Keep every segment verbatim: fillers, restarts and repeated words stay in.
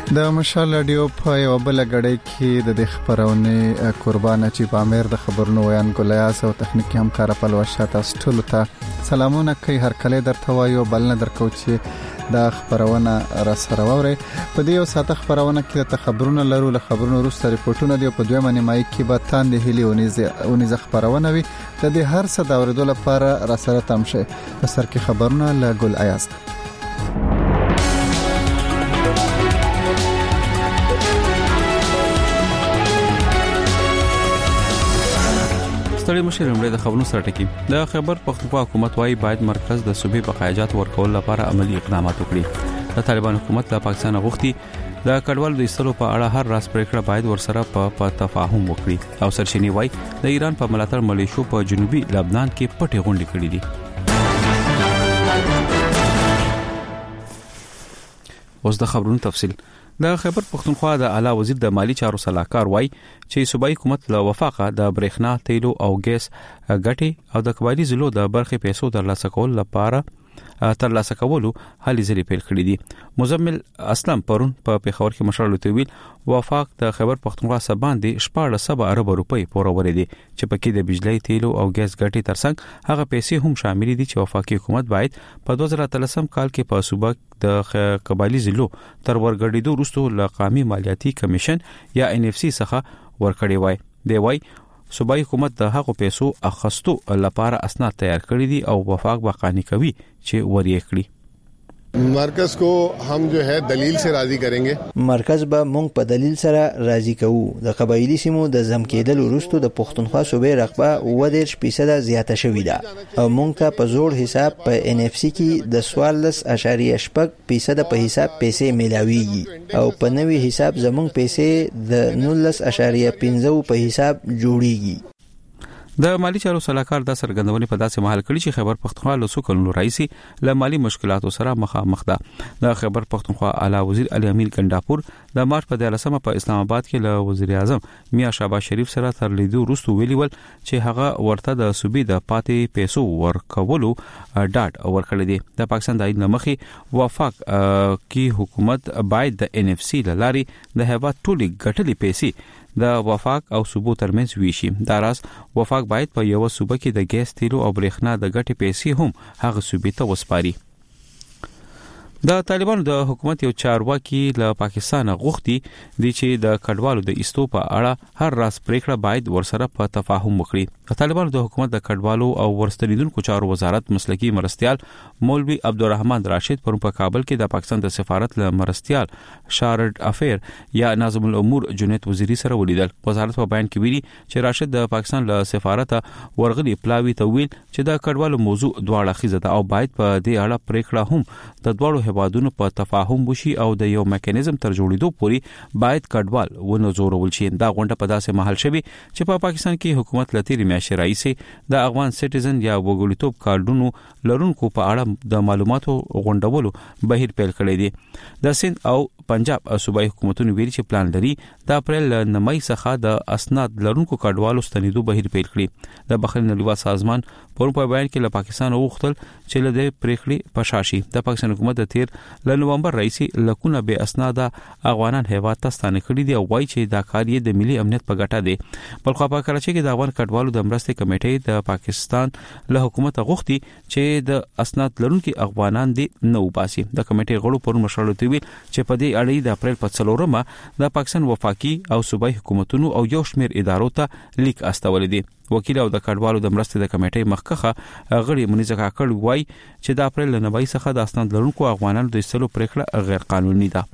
د مشال رادیو په یو بل غړی کې د د خبرونه قربان چې په امیر د خبرونو ویان ګلیاس او تخنیکی همکار په لوشته تاسو ټول ته سلامونه کوي. هر کله درته وایو بل نه درکو چې د خبرونه را سره وره په دې یو ساعت خبرونه کې د خبرونو لرو له خبرونو وروسته ریپورتونه دی په دوه معنی کې به تاند هلیونیزه اونیزه خبرونه وي د دې هر څه د اوریدو لپاره را سره تم شي. په سر کې خبرونه له ګل ایاز. ستړي مشر لمړی د خبرونو سره ټکی د خبر پښتونخوا حکومت وايي باید مرکز د صوبې بقایجات ورکول لپاره عملی اقدامات وکړي. د طالبان حکومت له پاکستان غوښتي د کډوالو د ایستلو په اړه هر راز پریکړه باید ورسره په تفاهم وکړي او سرچینی وايي د ایران په ملاتړ ملیشو په جنوبي لبنان کې پټې غونډې کړې دي. اوس د خبرونو تفصیل. د خیبر پختونخوا د اعلی وزیر د مالی چارو صلاحکار وای چې صوبایي حکومت له وفاقه د برېښنا تیلو او ګیس غټي او د قبایلی ضلعو د برخې پیسو ترلاسه کول لپاره ترلاسه کولو هلي ځلې پیل کړې دي. مزمل اسلام پرون په پیښور کې مشر لوی ویل وفاق د خیبر پختونخوا سباندې شپږ سوه ارب روپۍ پورورې دي چې پکې د بجلی تیلو او ګیس غټي ترڅنګ هغه پیسې هم شامل دي چې وفاقي حکومت باید په دوه زره اتلسم کال کې په صوبه د قبایلی ضلعو تر ورګړېدو وروسته له قومي مالیاتي کمیشن یا ان اف سی څخه ورکړې وای. دی وای صوبایي حکومت د هغو پیسو اخستو لپاره اسناد تیار کړی دي او وفاق بقانی کوي چې وریې کړی. مرکز کو هم جو ہے دلیل سے راضی کریں گے. مرکز به مونږ په دلیل سره راضی کوو. د قبایلی سیمو د زم کېدل وروسته د پښتونخوا صوبې رقبه و دېرش فیصد زیاته شوې ده او مونږ ته په زوړ حساب په ان اف سی کې د څوارلس اعشاریه شپږ فیصد په حساب پیسې ملاويږي او په نوي حساب زمونږ پیسې د نولس اعشاریه پنځه په حساب جوړیږي. د مالی چارو صلاحکار د سرګندونې په داسې محل کړي چې خیبر پختونخوا له څو کلونو راځي له مالی مشکلاتو سره مخامخ ده. د خیبر پختونخوا اعلی وزیر علي امین ګنداپور د مارچ په دیارلسمه په اسلام آباد کې له وزیر اعظم میا شهباز شریف سره تر لیدو وروسته ویلي ول چې هغه ورته د صوبې د پاتې پیسو ورکولو ډاټ ورکړی دی. د پاکستان د عین مخې وفاق کې حکومت باید د ان اف سی لاري د هیواد ټولي ګټلې پیسې د وفاق او صوبو ترمنځ ویشي. دا راز وفاق باید په یو صوبه کې د ګیس تیلو او برېښنا د ګټې پیسې هم هغه صوبې ته وسپاري. د طالبانو د حکومت یو چارواکي له پاکستان غوښتي دي چې د کډوالو د ایستو په اړه هر راز پریکړه باید ورسره په تفاهم وکړي. د طالبانو د حکومت د کډوالو او ورستنیدونکو چارو وزارت مسلکی مرستيال مولوی عبدالرحمن راشد پر په کابل کې د پاکستان د سفارت له مرستيال شارد افیر یا ناظم الامور جنید وزیری سره ولیدل. وزارت په بیان کې ویلي چې راشد د پاکستان له سفارت ورغلي پلاوی ته ویل چې د کډوالو موضوع دواړه خيزه ده او باید په دې اړه پریکړه هم د دواړو هوادونو په تفاهم وشي او د یو میکانیزم تر جوړېدو پورې باید کډوال ونه زورول شي. دا غونډه په داسې محل شوی چې په پاکستان کې حکومت لتیری میاشتې راځي د افغان سټیزن یا وګړیتوب کارډونو لرونکو په اړه د معلوماتو غونډولو بهیر پیل کړی دی. د سند او پنجاب صوبایي حکومتونو ویلي چې پلان لري د اپریل نمای څخه د اسناد لرونکو کډوالو ستنیدو بهیر پیل کړي. د بحرین نړیوال سازمان په بیان کې له پاکستان وغوښتل چې له دې پریکړې پشاشي. د پاکستان حکومت د تیر له نومبر راځي لکونه به اسناد افغانان هیواد ته ستانه کړي دي او وایي چې دا کار یې د ملي امنیت په ګټه دی. بلخو په کراچۍ کې د افغان کډوالو د مرستې کمیټې د پاکستان له حکومت غوښتي چې د اسناد لرونکو افغانان دي نو باسي. د کمیټې غړو پر مشورته ویل چې په دې اړه د اپریل په څلورمه د پاکستان وفاقي او صوبایي حکومتونو او یو شمېر ادارو ته لیک استولې دي. وکیل او د کډوالو د مرستې د کمیټې مخکخه غړي منیزه کاکړ وای چې د اپریل نوي څخه د اسناد لرونکو افغانانو د ایستلو پریکړه غیر قانوني ده.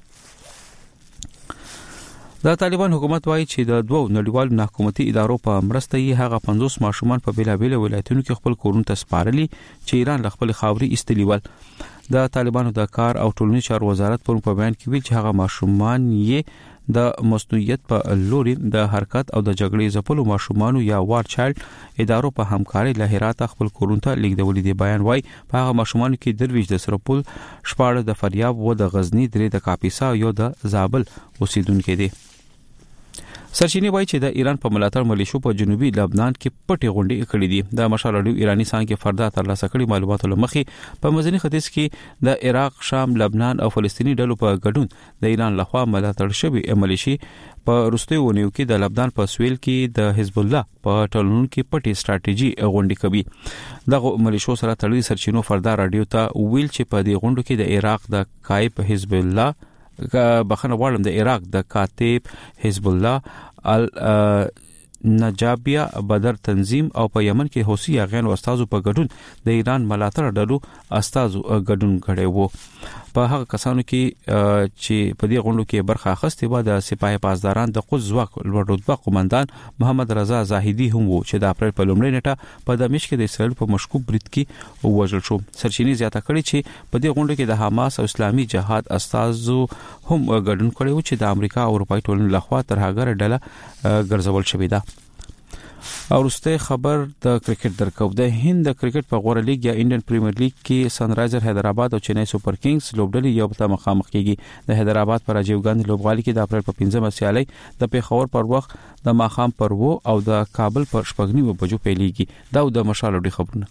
د طالبان حکومت وایي چې د دوو نړیوالو حکومتي ادارو په مرسته یې هغه پنځوس ماشومان په بیلابېل ولایتونو کې خپل کورونه ته سپارلي چې ایران له خپل خاوري ایستلي ول. د طالبانو د کار او ټولنیز چارو وزارت په بیان کې ویل چې هغه ماشومان یې د مصنوعیت په لوري د حرکت او د جګړې ځپلو ماشومان یا وار چایلډ ادارو په همکاري له هرات خپل کورونته لیکدولې دی. بیان وای په هغه ماشومان کې درویش د سرپل شپاړه د فریاب و د غزنی درې د کاپیسا یو د زابل اوسیدونکو دي. سرچینې وایي چې د ایران په ملاتړ ملیشو په جنوبي لبنان کې پټې غونډې کړې دي. د مشال اډیو ایرانی څنګه فردا ترلاسه کړي معلوماتو لمخې په مزنی ختیځ کې د عراق، شام، لبنان او فلسطینی ډلو په ګډون د ایران لخوا ملاتړ شوی ملیشي په روستي ونیو کې د لبنان په سویل کې د حزب الله په ټولنون کې پټي ستراتیژي غونډې کوي. دغه ملیشو سره تړلي سرچینو فردا رادیو ته ویل چې په دې غونډو کې د عراق د قائب حزب الله بخنه وړم د عراق د کاتب حزب الله ال نجابیا بدر تنظیم او په یمن کې حوثي اغیان او استادو په ګډون د ایران ملاتړ ډلو استادو ګډون کړي وو. په هغه کسانو کې چې په دې غونډو کې برخه اخیستې و د سپاه پاسداران د قدس ځواک لوړ رتبه قومندان محمد رضا زاهدی هم وو چې د اپریل په لومړۍ نیټه په دمشق کې د اسرائیل په مشکوک برید کې وژل شو. سرچینې زیاته کړي چې په دې غونډو کې د حماس او اسلامي جهاد استادو هم ګډون کړي وو چې د امریکا او اروپای ټولنې لخوا تر هغه ډله ګرځول شوې ده. او وروسته خبر د کرکټ درکو د هند د کرکټ په غوړه لیګ یا انډین پریمیر لیګ کې سنرایزر حیدرآباد او چنئی سپر کینګز لوبډلې یو بل مخامخ کیږي. د حیدرآباد پر راجیو ګاندھی لوبغالي کې د اپریل په پنځمه سیالي د پیښور پر وخت د ماخام پر وو او د کابل پر شپږنی بجو پیلېږي. دا د مشال ډي خبرونه.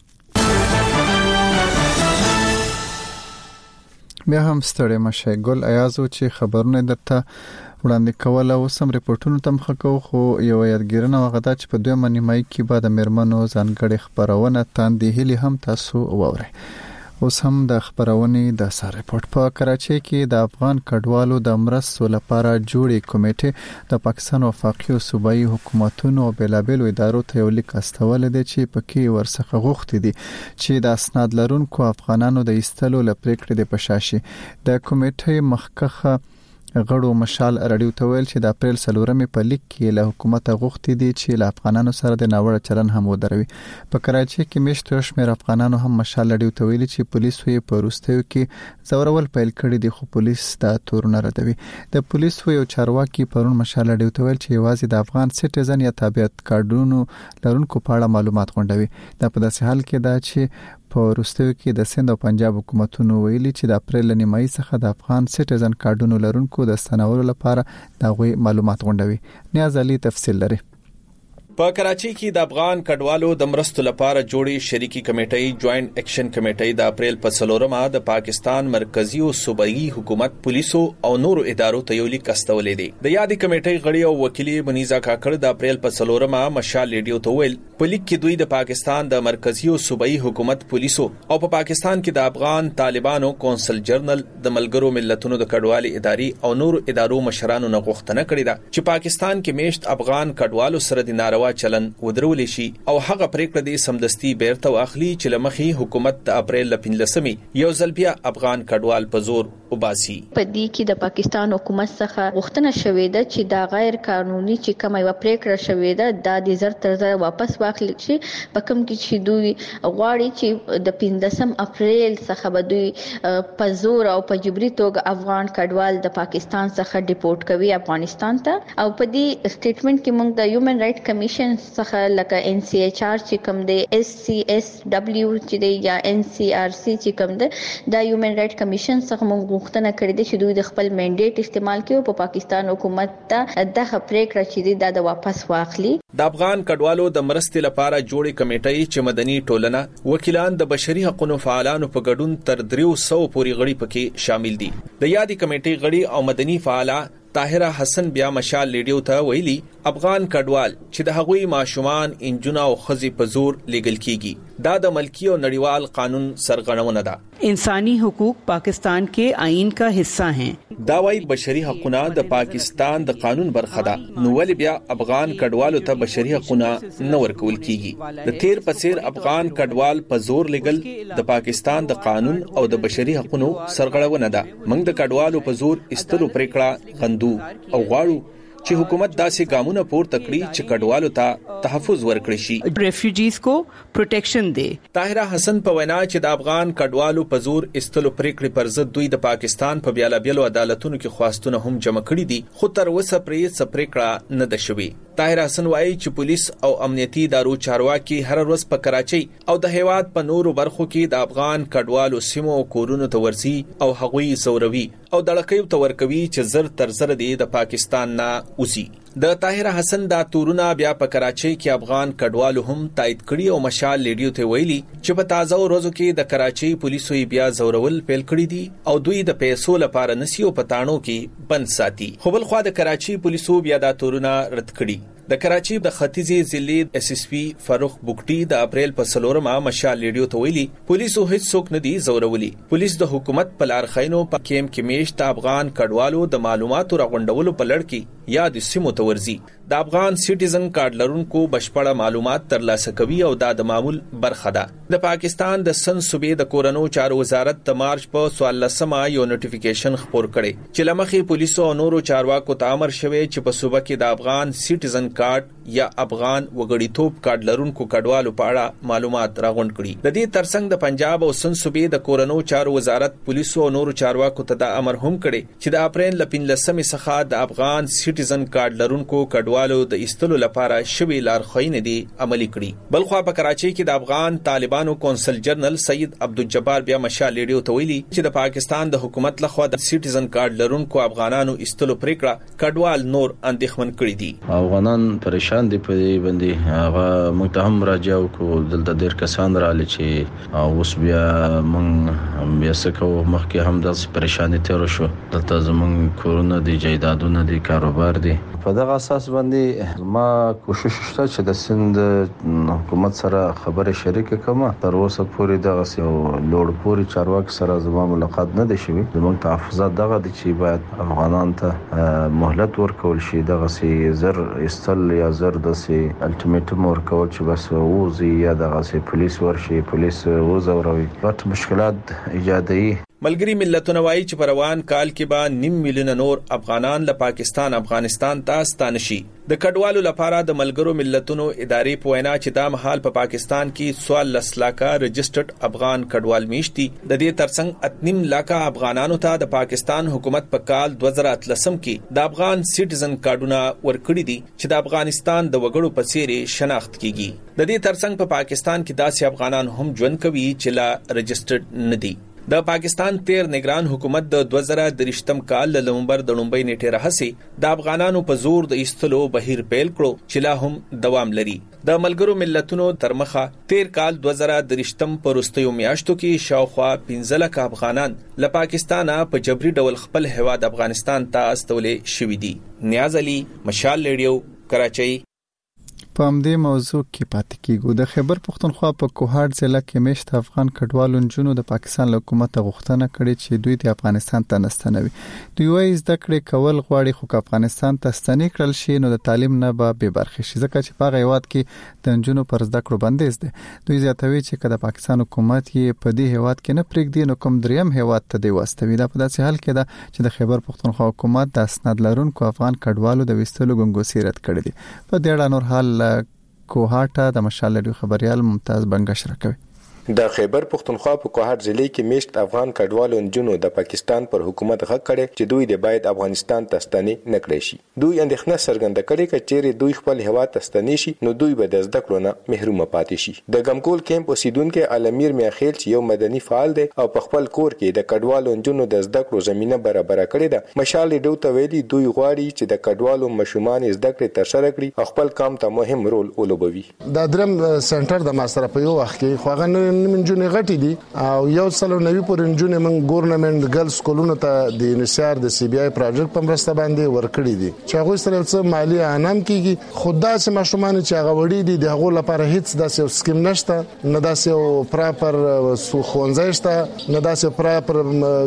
بیا هم ستړي مشه ګل ایازو چې خبرونه درته وړاندې کول او سم ریپورتونو تم خکو خو یو یادګیرنه وغدا چې په دوه منیمای کې بعد مرمنو ځانګړي خبرونه تاندې هلي هم تاسو ووري. اوس هم د خبرونې د سر ریپورت په کراچۍ کې د افغان کډوالو د مرستو لپاره جوړې کمیټې د پاکستان وفاقي او صوبایي حکومتونو او بلابل ادارو ته یو لیک استول دي چې پکې ورڅخه غوښتي دي چې د اسناد لرونکو افغانانو د ایستلو لپاره د پشاشي د کمیټې مخکخه غړو مشال رادیو ته ویل چې د اپریل سلورمې په لیک کې له حکومت غوښتي دي چې له افغانانو سره د ناوړه چلن هم ودروي. په کراچۍ کې میشتو شمېر افغانانو هم مشال رادیو ته ویل چې پولیسو یې په روستیو کې زورول پیل کړی دي خو پولیس دا تورونه ردوي. د پولیسو یو چارواکي پرون مشال رادیو ته ویل چې یوازې د افغان سټیزن یا تابعیت کارډونو لرونکو په اړه معلومات غونډوي. دا په داسې حال کې دا چې په روستیو کې د سند او پنجاب حکومتونو ویلي چې د اپریل نیمایي څخه د افغان سټیزن کارډونو لرونکو د ستنولو لپاره دا غوي معلومات غونډوي. نیاز علي تفصیل لري. په کراچۍ کې د افغان کډوالو د مرستو لپاره جوړې شریکي کمیټې جوائنٹ ایکشن کمیټې د اپریل په څلورمه د پاکستان مرکزی او صوبایي حکومت پولیسو او نورو ادارو ته یو لیک استولې دي. د یادې کمیټې غړي او وکیل منیزا کاکړ د اپریل په څلورمه مشال ریډیو ته ویل په لیک کې دوی د پاکستان د مرکزی او صوبایي حکومت پولیسو او په پاکستان کې د افغان طالبانو کونسل جنرال د ملګرو ملتونو د کډوالي ادارې او نورو ادارو مشرانو نه غوښتنه کړې ده چې پاکستان کې میشت افغان کډوالو سره د ناروا چلن ودرول شي او هغه پریکړه دې سمدستي بیرته واخلي چې لمخي حکومت د اپریل لپاره یو ځل بیا افغان کډوال په زور وباسي. په دې کې د پاکستان حکومت څخه غوښتنه شوې ده چې دا غیر قانوني چې کومه یو پریکړه شوې ده د زر تر زر واپس واخلي شي. په کوم کې چې دوی غواړي چې د پنځم اپریل څخه به دوی په زور او په جبري توګه افغان کډوال د پاکستان څخه ډیپورټ کوي افغانستان ته. او په دې سټیټمنټ کې موږ د هیومن رائټ کمیشن څخه لکه ان سی ایچ آر چې کوم دی اس سی ایس ډبلیو چې دی یا ان سی آر سی چې کوم دی د هیومن رائټ کمیشن څخه موږ غوښتنه کړې ده چې دوی د خپل منډیټ استعمال کړي او په پاکستان حکومت ته دغه پریکړه چې دی د واپس واخلي. د افغان کډوالو د مرستې لپاره جوړې کمیټې چې مدني ټولنه وکیلان د بشري حقوقو فعالانو په ګډون تر درې سوه پورې غړي پکې شامل دي. د یادې کمیټې غړي او مدني فعالان طاهره حسن بیا مشال لیډیو ته ویلي افغان کډوال چې د هغوی ماشومان انجونه او خزي په زور لیګل کیږي دا د ملکی او نړیوال قانون سرغړونه ده. انسانی حقوق پاکستان کے آئین کا حصہ ہیں. دا وايي بشري حقوقونه د پاکستان د قانون برخه ده. نو ولې بیا افغان کډوالو ته بشري حقوقونه نه ورکول کیږي؟ د تیر پسیر افغان کډوال په زور لیګل د پاکستان د قانون او د بشري حقوقو سرغړونه ده. موږ د کډوالو په زور استلو پریکړه غندو او غواړو چې حکومت داسې ګامونه پورته کړي چې کډوالو ته تحفظ ورکړي شي، ریفیوجیز کو پروټیکشن دی. طاهره حسن په وینا چې د افغان کډوالو په زور استلو پریکړې پر ضد دوی د پاکستان په بیاله بیلو عدالتونو کې خواستونه هم جمع کړي دي خو تر اوسه پرې څه پریکړه نه ده شوې. طاهره حسن وایي چې پولیس او امنیتي ادارو چارواکي هر ورځ په کراچۍ او د هیواد په نورو برخو کې د افغان کډوالو سیمو کورونو ته ورځي او هغوی زوروي او دړکې تور کوي چې زر تر زر دی د پاکستان نه اوسي. د طاهر حسن دا تورونه بیا په کراچۍ کې افغان کډوالو هم تایید کړي او مشال لیډیو ته ویلي چې په تازه ورځو کې د کراچۍ پولیسو بیا زورول پیل کړی دي او دوی د پیسو لپاره نسیو پټانو کې بند ساتي. خو بل خو د کراچۍ پولیسو بیا دا تورونه رد کړي. د کراچۍ د ختیځي ضلع اس اس پی فاروق بوکټي د اپریل په څلورمه مشال لیډیو ته ویلي پولیسو هیڅ څوک نه دي زورولي. پولیس د حکومت په لار خاینو په کیم کې میشت افغان کډوالو د معلوماتو راغونډولو په لړ کې یا د سیمو تورزي د افغان سټیزن کارت لرونکو بشپړه معلومات ترلاسه کوي او دا د معمول برخه ده. د پاکستان د سن صوبې د کورونو چارو وزارت د مارچ په څوارلسمه یو نوټیفیکیشن خپور کړي چې لمخې پولیسو او نورو چارواکو ته امر شوی چې په صوبه کې د افغان سټیزن کارت یا افغان وګړیتوب کارت لرونکو کډوالو په اړه معلومات راغونډ کړي. د دې ترڅنګ د پنجاب او سن صوبې د کورونو چارو وزارت پولیسو او نورو چارواکو ته د امر هم کړي چې د اپریل ل پنځلسمې څخه د افغان سټیزن کارت لرونکو کډوالو د ایستلو لپاره شوی لارښوونې دي عملي کړي. بلخو په کراچۍ کې د افغان طالبانو کونسل جنرال سید عبدالجبار بیا مشال لیډیو ته ویلي چې د پاکستان د حکومت لخوا د سټیزن کارت لرونکو افغانانو ایستلو پریکړه کډوال نور اندېښمن کړي دي. افغانان پریشان دي په دې باندې هغه موږ ته هم راځو کو دلته ډېر کسان رااله چې اوس بیا موږ بیا سکو مخکې هم د پریشانی تیر شو. دلته زموږ کورونه دي جایدادونه دي کاروبار دي. په دغه اساس باندې ما کوشش شته چې د سند حکومت سره خبره شریک کړم. تر اوسه پورې دغه یو لوړ پورې چارواکي سره زما ملاقات نه دی شوی. زموږ تحفظات دغه دي چې باید افغانان ته مهلت ورکول شي. دغه سي زر استل یا زر د سي الټیمیټم ورکول چې بس ووزي یا دغه سي پولیس ورشي پولیس وزوروي ورته مشکلات ایجادوي. ملګری ملتونه وایي چې په روان کال کې به نیم میلیون نور افغانان له پاکستان افغانستان ته ستانه شي. د کډوالو لپاره د ملګرو ملتونو ادارې په وینا چې دا مهال په پاکستان کې څوارلس لاکه رجسټرډ افغان کډوال میشتي. د دې ترڅنګ اتنیم لاکه افغانانو ته د پاکستان حکومت په کال دوه زره اتلسم کې د افغان سټیزن کارډونه ورکړي دي چې د افغانستان د وګړو په څیر شناخت کیږي. د دې ترڅنګ په پاکستان کې داسې افغانان هم ژوند کوي چې لا رجسټرډ نه دي. د پاکستان تیر نگران حکومت د دوه زره درشتم کال ل نومبر د لومبۍ نیټه راهسي د افغانانو په زور د ایستلو بهیر پیل کړو چې لا هم دوام لري. د ملګرو ملتونو ترمخه تیر کال دوه زره درشتم په وروستیو میاشتو کې شاوخوا پنځه لکه افغانان له پاکستانه په جبري ډول خپل هیواد افغانستان ته استولې شوي دي. نیاز علي، مشال لیډیو، کراچۍ. په همدې موضوع کې پاتې کیږو. د خیبر پختونخوا په کوهاټ ضلع کې میشت افغان کډوالو نجونو د پاکستان له حکومت غوښتنه کړې چې دوی د افغانستان ته نستنوي. دوی وايي زده کړې کول غواړي خو افغانستان ته ستنې کړل شي نو د تعلیم نه به بې برخې شي ځکه چې په هغه هیواد کې د نجونو پر زده کړو بندیز دی. دوی زیاتوي چې کله پاکستان حکومت یې په دې هیواد کې نه پرېږدي نو کوم دریم هیواد ته دی واستوي. دا په داسې حال کې ده چې د خیبر پختونخوا حکومت د اسناد لرونکو افغان کډوالو د وستلو ګنګوسې رد کړې دي. په دې اړه نور حال کوهاټه د مشال لیډیو خبريال ممتاز بنگش راکوي. د خیبر پختونخوا په کوهاټ ضلع کې میشت افغان کډوالو نجونو د پاکستان پر حکومت غږ کړي چې دوی د باید افغانستان ته ستنې نه کړي شي. دوی اندېښنه څرګنده کړې چې چیرې دوی خپل هیواد ته ستنې شي نو دوی به د زده کړو نه محروم پاتې شي. د ګمکول کیمپ اوسیدونکو علمیر میاخیل چې یو مدني فعال دی او په خپل کور کې د کډوالو نجونو د زده کړو زمينه برابر کړې ده، مشال لیډیو ته ویلي دوی غواړي چې د کډوالو مشومان زده کړې ترسره کړي او خپل کام ته مهم رول ولوبوي. د درم سنټر د ماستر په یو وخت کې خو هغه منجونې غټي دي او یو سلو نوي پورې نجونې من ګورنمنت ګرلز سکولونو ته د انشار د سی بي آی پروجیکټ په مرسته باندې ورکړي دي چې هغه سره څه مالی انعام کیږي. خدا چې مشومان چې هغه وړي دي د هغه لپاره هیڅ داسې سکیم نشته، نه داسې پراپر خوندزای شته، نه داسې پراپر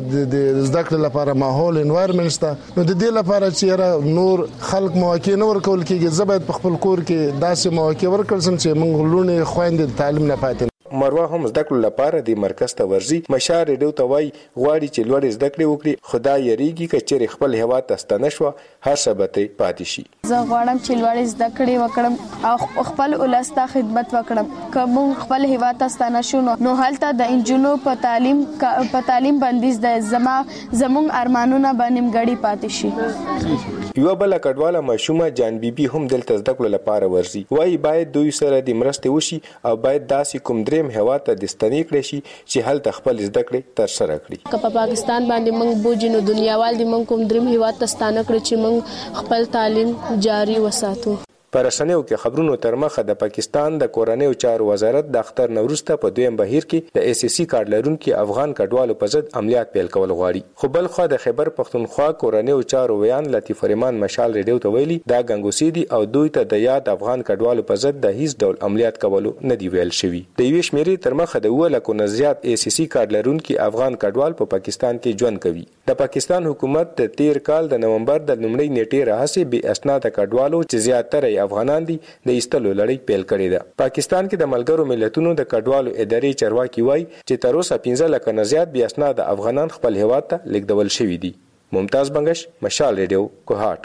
د زده کړې لپاره ماحول انوایرنمنت شته. نو د دې لپاره چې نور خلک مواقع نه ورکول کیږي. زبېد په خپل کور کې داسې مواقع ورکړل سم چې موږ لونه خويندې تعلیم نه پاتې. مروه هم زده کړو لپاره د مرکز ته ورزي. مشار ډیو ته وای غواړي چې لوړ زده کړې وکړي. خدای یریږي چې خپل هیواد ته ستنه شو هر سبته پاتې شي. زه غواړم چې لوړ زده کړې وکړم او خپل ولسته خدمت وکړم. کوم خپل هیواد ته ستنه شو نو هلته د انجونو په تعلیم په تعلیم بندیز د زما زموږ ارمانونه باندې غړي پاتې شي. یو بل کډواله ماشومه جان بیبي هم دلته زده کړو لپاره ورزي. وایي باید دوی سره د مرستې وشي او باید داسې کوم دریم هوا ته د ستنې کړی شي چې هلته خپل زده کړې تر سره کړي. که په پاکستان باندې موږ بوجینو دنیاوال دي موږ کوم دریم هوا ته ستانه کړی چې موږ خپل تعلیم جاری وساتو. پر رسنیو کې خبرونو تر مخه د پاکستان د کورنیو چارو وزارت د اختر نوروز ته په دویم بهیر کې د اس اس سی کارت لرونکو افغان کډوالو په ضد عملیات پیل کول غواړي. خو بل خو د خیبر پختونخوا کورنیو چارو ویان لطیف فرمان مشال ریډیو ته ویلي دا ګنګوسي دي او دوی ته د یاد افغان کډوالو په ضد د هیڅ ډول عملیات کولو نه دی ویل شوی. د یو شمیرې تر مخه د اوه لکو نه زیات اس اس سی کارت لرونکو افغان کډوال په پاکستان کې ژوند کوي. د پاکستان حکومت د تیر کال د نومبر د لومړۍ نیټې راهیسې بې اسناده کډوالو چې زیاتره افغانان دي د ایستلو لړۍ پیل کړې ده. پاکستان کې د ملګرو ملتونو د کډوالو ادارې چارواکي وایي چې تر اوسه پنځه لکه نه زیات بې اسناده افغانان خپل هیواد ته لیږدول شوي دي. ممتاز بنگش، مشال ریډیو، کوهاټ.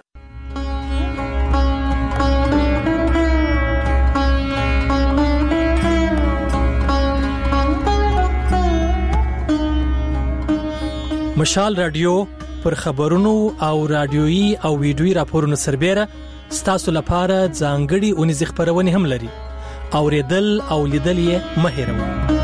مشال رادیو پر خبرونو او رادیويي او ویډیويي راپورونو سربېره ستاسو لپاره ځانګړي اونیز خبرونه هم لري. اوریدل او لیدل یې مه هېروئ.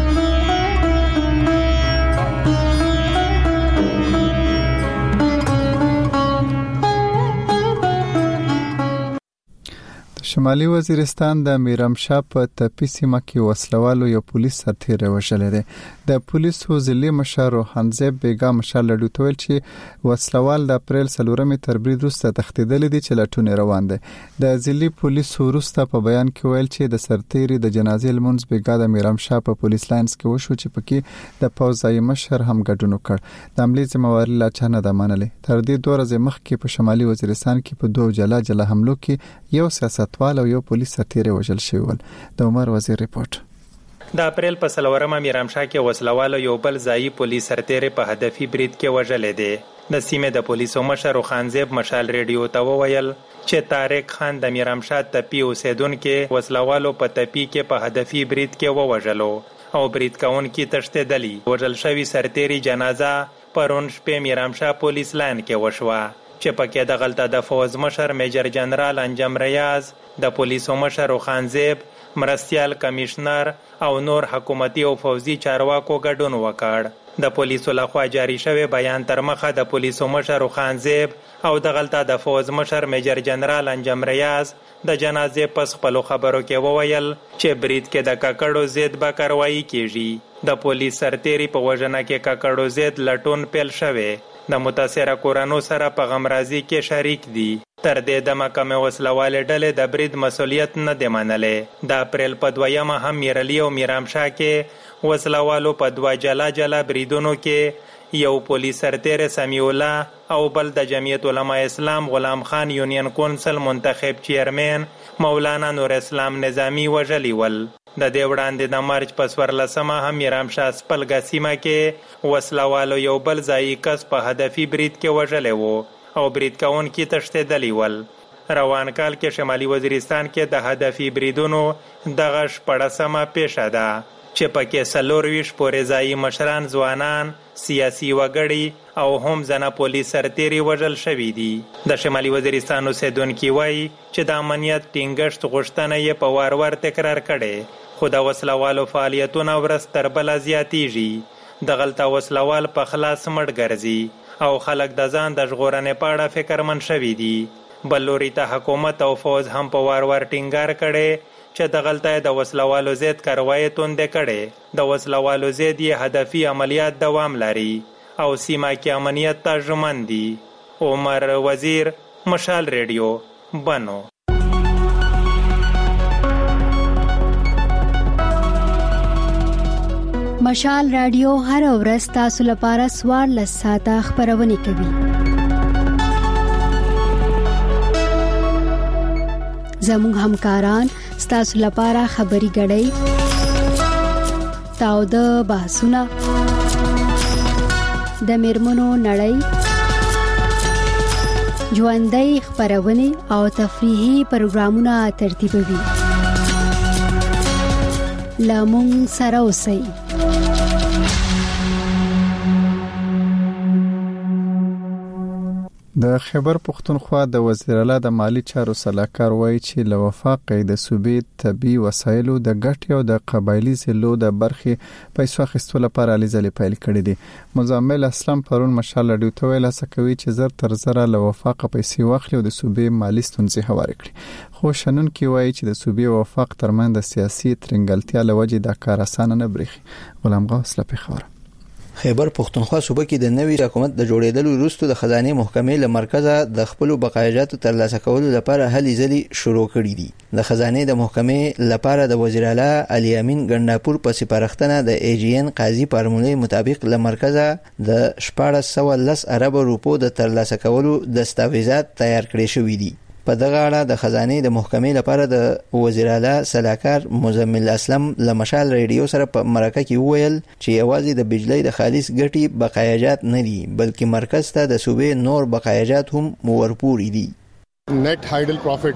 شمالي وزیرستان د میرامشاه په تپی سیمه کې وسلوالو یو پولیس سرتیری وژلی دی. د پولیسو ضلعي مشر روحانزیب بیګا مشال لډو ته ویل چې وسلوال د اپریل څلورمې تر برید وروسته تښتېدلی دي چې لټون روان دی. د ضلعي پولیسو وروسته په بیان کې ویل چې د سرتیری د جنازې لمونځ بیګا د میرامشاه په پولیس لاینز کې وشو چې پکې د پوځي مشر هم ګډون وکړ. د عملي ذمہواري لا چا نه ده منلې. تر دې دوه ورځې مخکې په شمالي وزیرستان کې په دوه جلا جلا حملو کې یو سیاست او یو پولیس سرتیری وژل شوی ول. د عمر وزیر ریپورت. د اپریل په څلورمه میرامشاه کې وسلوالو یو بل ځایي پولیس سرتیری په هدفي برید کې وژل دي. د سیمې د پولیسو مشر خانزیب مشال ریډیو ته وویل چې طارق خان د میرامشاه تپی اوسیدونکو وسلوالو په تپی کې په هدفي برید کې ووژلو او برید کوونکي تښتېدلی. وژل شوی سرتیری جنازه پرون شپې میرامشاه پولیس لاین کې وشوه چې پکې د غلطه د فوز مشر میجر جنرال انجم ریاض، د پولیسو مشر خانزیب، مرستیال کمشنر او نور حکومتي او فوزي چارواکو ګډون وکړ. د پولیسو لخوا جاری شوی بیان تر مخه د پولیسو مشر خانزیب او د غلطه د فوز مشر میجر جنرال انجم ریاض د جنازې پس خپل خبرو کې وویل چې برید کې د ککړو ضد به کاروایی کیږي. د پولیس سرتیری په وژنه کې ککړو ضد لټون پیل شوی. د متاثره کورانو سره په غمرازي کې شریک دي. تر دې دمه کمې وسلوالې ډلې د برید مسؤلیت نه دی منلې. د اپریل په دویمه هم میرلی او میرامشاه کې وسلوالو په دوه جلا جلا بریدونو کې یو پولیس سرتیری سمیع الله او بل د جمعیت علماء اسلام غلام خان یونین کونسل منتخب چیرمن مولانا نور اسلام نظامی وژلی ول. د دې وړاندې د مارچ په څوارلسمه هم میرامشاه سپلګه سیمه کې وسلوالو یو بل ځایي کس په هدفي برید کې وژلی و او برید کوونکي تښتېدلی ول. روان کال کې شمالي وزیرستان کې د هدفي بریدونو دغه شپړسمه پیښه ده چې پکې څلور ویشت پورې ځایي مشران، ځوانان، سیاسي وګړي او هم ځنه پولیس سرتیري وژل شوي دي. د شمالي وزیرستان اوسیدونکي وایي چې د امنیت ټینګښت غوښتنه یې په وار وار تکرار کړې، خو د وسلوالو فعالیتونه ورځ تر بله زیاتیږي. د غلطه وسلوال په خلاص مړ ګرځي او خلک د ځان د ژغورنې په اړه فکرمن شوي دي. بل لوري ته حکومت او فوز هم په وار وار ټینګار کړي چې د غلطه د وسلوالو ضد کاروایی توندې کړي. د وسلوالو ضد یې هدفي عملیات دوام لري او سیمه کې امنیت ته ژمن دي. عمر وزیر، مشال ریډیو، بنو. مشال رادیو هر ورځ تاسو لپاره سوار لساته خبرونه کوي. زموږ همکاران ستاسو لپاره خبري غړي تاو د بحثونه د میرمنو نړۍ ژوندۍ خبرونه او تفریحي پروګرامونه ترتیبوي. لامون سره اوسئ. د خیبر پختونخوا د وزیر اعلی د مالی چارو سلاکار وایي چې له وفاق د صوبې طبي وسایلو د ګټ او د قبایلی ضلعو د برخې پیسو اخیستو لپاره لیزلې پیل کړې دي. مزمل اسلام پرون مشال رادیو ته ویل سکوي چې زر تر زر له وفاق پیسې واخلي او د صوبې مالی ستونزې هوار کړي. خو شنن کې وایي چې د صوبې وفاق ترمن د سیاسي ترنګلتیا لوجې د کار اسانه نه بریخي. غلام غوث له پیښور. خیبر پختونخوا صوبه کې د نوي حکومت د جوړېدلو وروسته د خزانه محکمې له مرکزه د خپل بقایجاتو ترلاسه کولو لپاره هلې ځلې شروع کړې دي. د خزانه د محکمې لپاره د وزیر اعلی علي امین ګنداپور په سپارښتنه د ای جی ان قاضي فارمولې مطابق له مرکزه د شپږ سوه لس ارب روپو د ترلاسه کولو دستاویزات تیار کړي شوې دي. په دغه اړه د خزانه د محکمې لپاره د وزیر اعلی سلاکار مزمل اسلم له مشال ریډیو سره په مرکه کې وویل چې یوازې د بجلی د خالص ګټي بقایجات نه دي بلکې مرکز ته د صوبې نور بقایجات هم ورپوري دي. Net hydel profit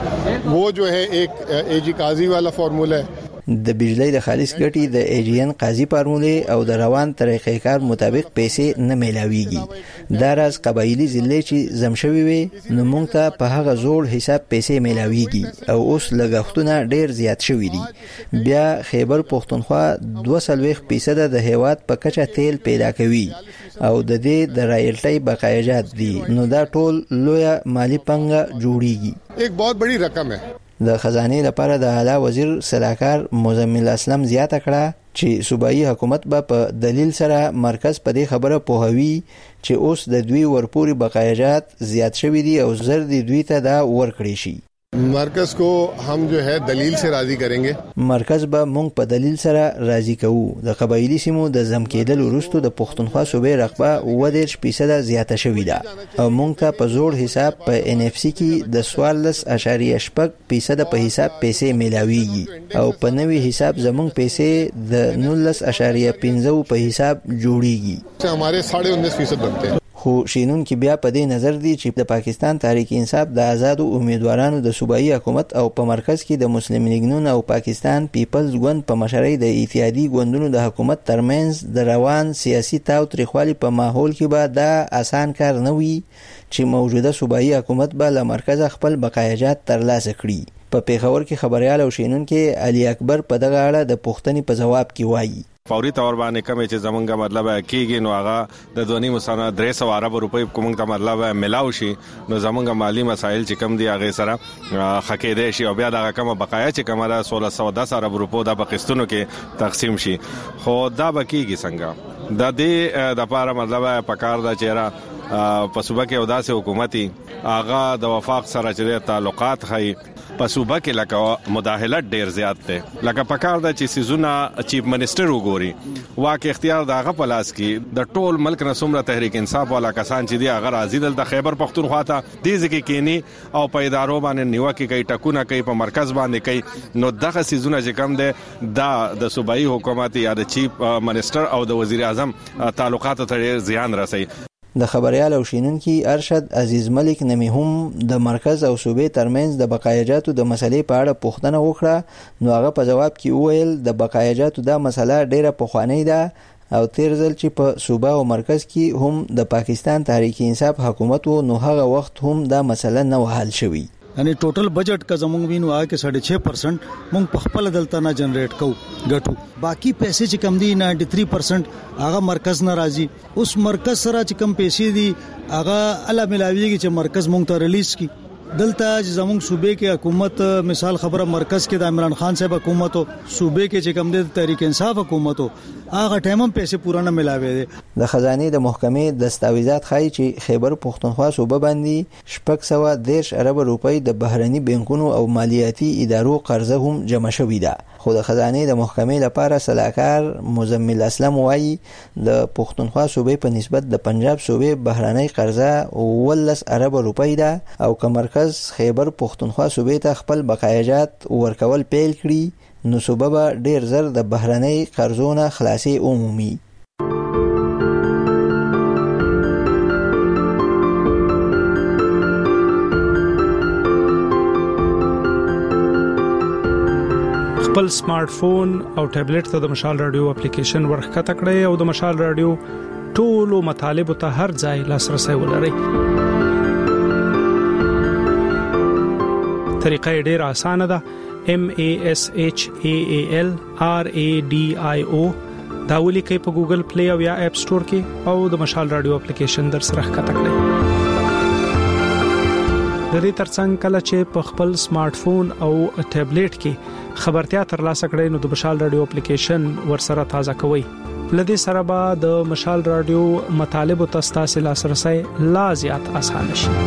वो जो है एक एजी काजी वाला फार्मूला है. د بجلی د خالص ګټي د ای جی ان قاضي فارمولې او د روان طریقې کار مطابق پیسې نه میلاویږي. دا راز قبایلی ضلع چې زمشوي وي نو مونږ ته په هغه زوړ حساب پیسې میلاویږي او اوس لګښتونه ډیر زیات شوي دي. بیا خیبر پختونخوا دوه سلويخ فیصد د هیواد په کچه تیل پیدا کوي او د دې د رایلټي بقایجات دي نو دا ټول لوی مالی پنګه جوړیږي. एक बहुत बड़ी रकम है. د خزانه لپاره د اعلی وزیر سلاکار مزمل اسلم زیاته کړه چې صوبایي حکومت به په دلیل سره مرکز په دې خبره پوهوي چې اوس د دوی ورپوري بقایجات زیات شوي دي او زر دي دوی ته دا ورکړي شي. مرکز کو हम जो है दलील से राजी करेंगे. مرکز به مونږ په دلیل سره راضي کوو. د قبایلی سیمو د زم کېدل وروسته د پښتونخوا صوبې رقبه اووه دېرش فیصد زیاته شوې ده او مونږ ته په زوړ حساب په ان اف سی کې د څوارلس اعشاریه شپږ فیصد په حساب پیسې میلاویږي او په نوي حساب زمونږ پیسې د نولس اعشاریه پنځه په حساب جوړیږي. हमारे साढ़े उन्नीस फीसद बनते हैं. خو شینون کې بیا په دې نظر دي چې د پاکستان تحریک انصاف د آزادو امیدوارانو د صوبایي حکومت او په مرکز کې د مسلم لیگ نون او پاکستان پیپلز ګوند په مشرۍ د اتحادي ګوندونو د حکومت ترمنځ د روان سیاسي تاو تریخوالي په ماحول کې به دا آسان کار نه وي چې موجوده صوبایي حکومت به له مرکز خپل بقایجات ترلاسه کړي. په پیښور کې خبريال او شینون کې علي اکبر په دغه اړه د پوښتنې په جواب کې وایي فوري تور باندې کمې چې زمونږه مطلب کېږي نو هغه د دونی مسانه درې سوه ارب روپۍ کوم ته مطلب ملاو شي نو زمونږه مالی مسایل چې کم دي هغه سره خکېدې شي او بیا دا کومه بقایا چې کومه ده سولہ سو دس ارب روپو د پاکستانو کې تقسیم شي. خو دا بکیږي څنګه د دې د لپاره مطلب پکار دا چیرې په صوبه کې او داسې حکومتي هغه د وفاق سره چې تعلقات خي په صوبه کې لکه مداخلت ډیر زیات ده لکه پکار دا چې سيزونه چیف منسٹر وګوري واکه اختیار داغه پلاس کې د ټول ملک نسومره تحریک انصاف والا کسان چې دی هغه راځي د خیبر پختونخوا ته دې ځکه کېنی او په ادارو باندې نیوه کې کوي ټکونه کوي په مرکز باندې کوي نو دغه سيزونه چې کم ده دا د صوبایي حکومت یا د چیف منسٹر او د وزیر اعظم تعلقات ته زیان رسي. د خبريال او شینونکي ارشد عزیز ملک نمی هم د مرکز او صوبې ترمنځ د بقایجاتو د مسلې په اړه پوښتنه وکړه نو هغه په جواب کې وویل د بقایجاتو دا مسله ډیره پخوانۍ ده او تیر ځل چې په صوبه او مرکز کې هم د پاکستان تحریک انصاف حکومت وو نو هغه وخت هم دا مسله نه حل شوی. یعنی ټوټل بجټ کا زمونږ وینو آ کې साढ़े छह परसेंट مونږ په خپل دلته نه جنریټ کو غټو باقی پیسې چې کم دي तिरानवे percent هغه مرکز نه راځي. اوس مرکز سره چې کم پیسې دي هغه اله ملاویږي چې مرکز مونږ ته ریلیز کی دلته زمونږ صوبې کې حکومت مثال خبره مرکز کې د عمران خان صاحب حکومت او صوبې کې چې کم د تحریک انصاف حکومت هغه ټایم پیسې پورا نه ملاوي دي. د خزانه د محکمې دستاویزات ښایي چې خیبر پختونخوا صوبه باندې شپږ سوه دېرش ارب روپۍ د بهرني بانکونو او مالیاتي ادارو قرضه هم جمع شوې ده. خو د خزانه د محکمې لپاره سلاکار مزمل اسلم وایي د پختونخوا صوبې په نسبت د پنجاب صوبې بهرنۍ قرضه ولس ارب روپۍ ده او که مرکز خیبر پختونخوا صوبې ته خپل بقایجات ورکول پیل کړي نو صوبه به ډیر زر د بهرنۍ قرضونو خلاصي عمومي. خپل سمارټ فون او ټابلیټ ته د مشال رادیو اپلیکیشن ورخکته کړئ او د مشال رادیو ټولو مطالبه ته هر ځای لاسرسي ولرئ. طریقه ډیره اسانه ده. M A S H A A L R A D I O دا ولیکئ په ګوګل پلی او یا اپ سٹور کې او د مشال رادیو اپلیکیشن در سره ښکته کړئ. د دې ترڅنګ کله چې په خپل سمارټ فون او ټابلیټ کې خبرتیا ترلاسه کړئ نو د مشال رادیو اپلیکیشن ورسره تازه کوئ. لدې سره به د مشال رادیو مطالب او تاسو لاسرسي لا زیات اسانه شي.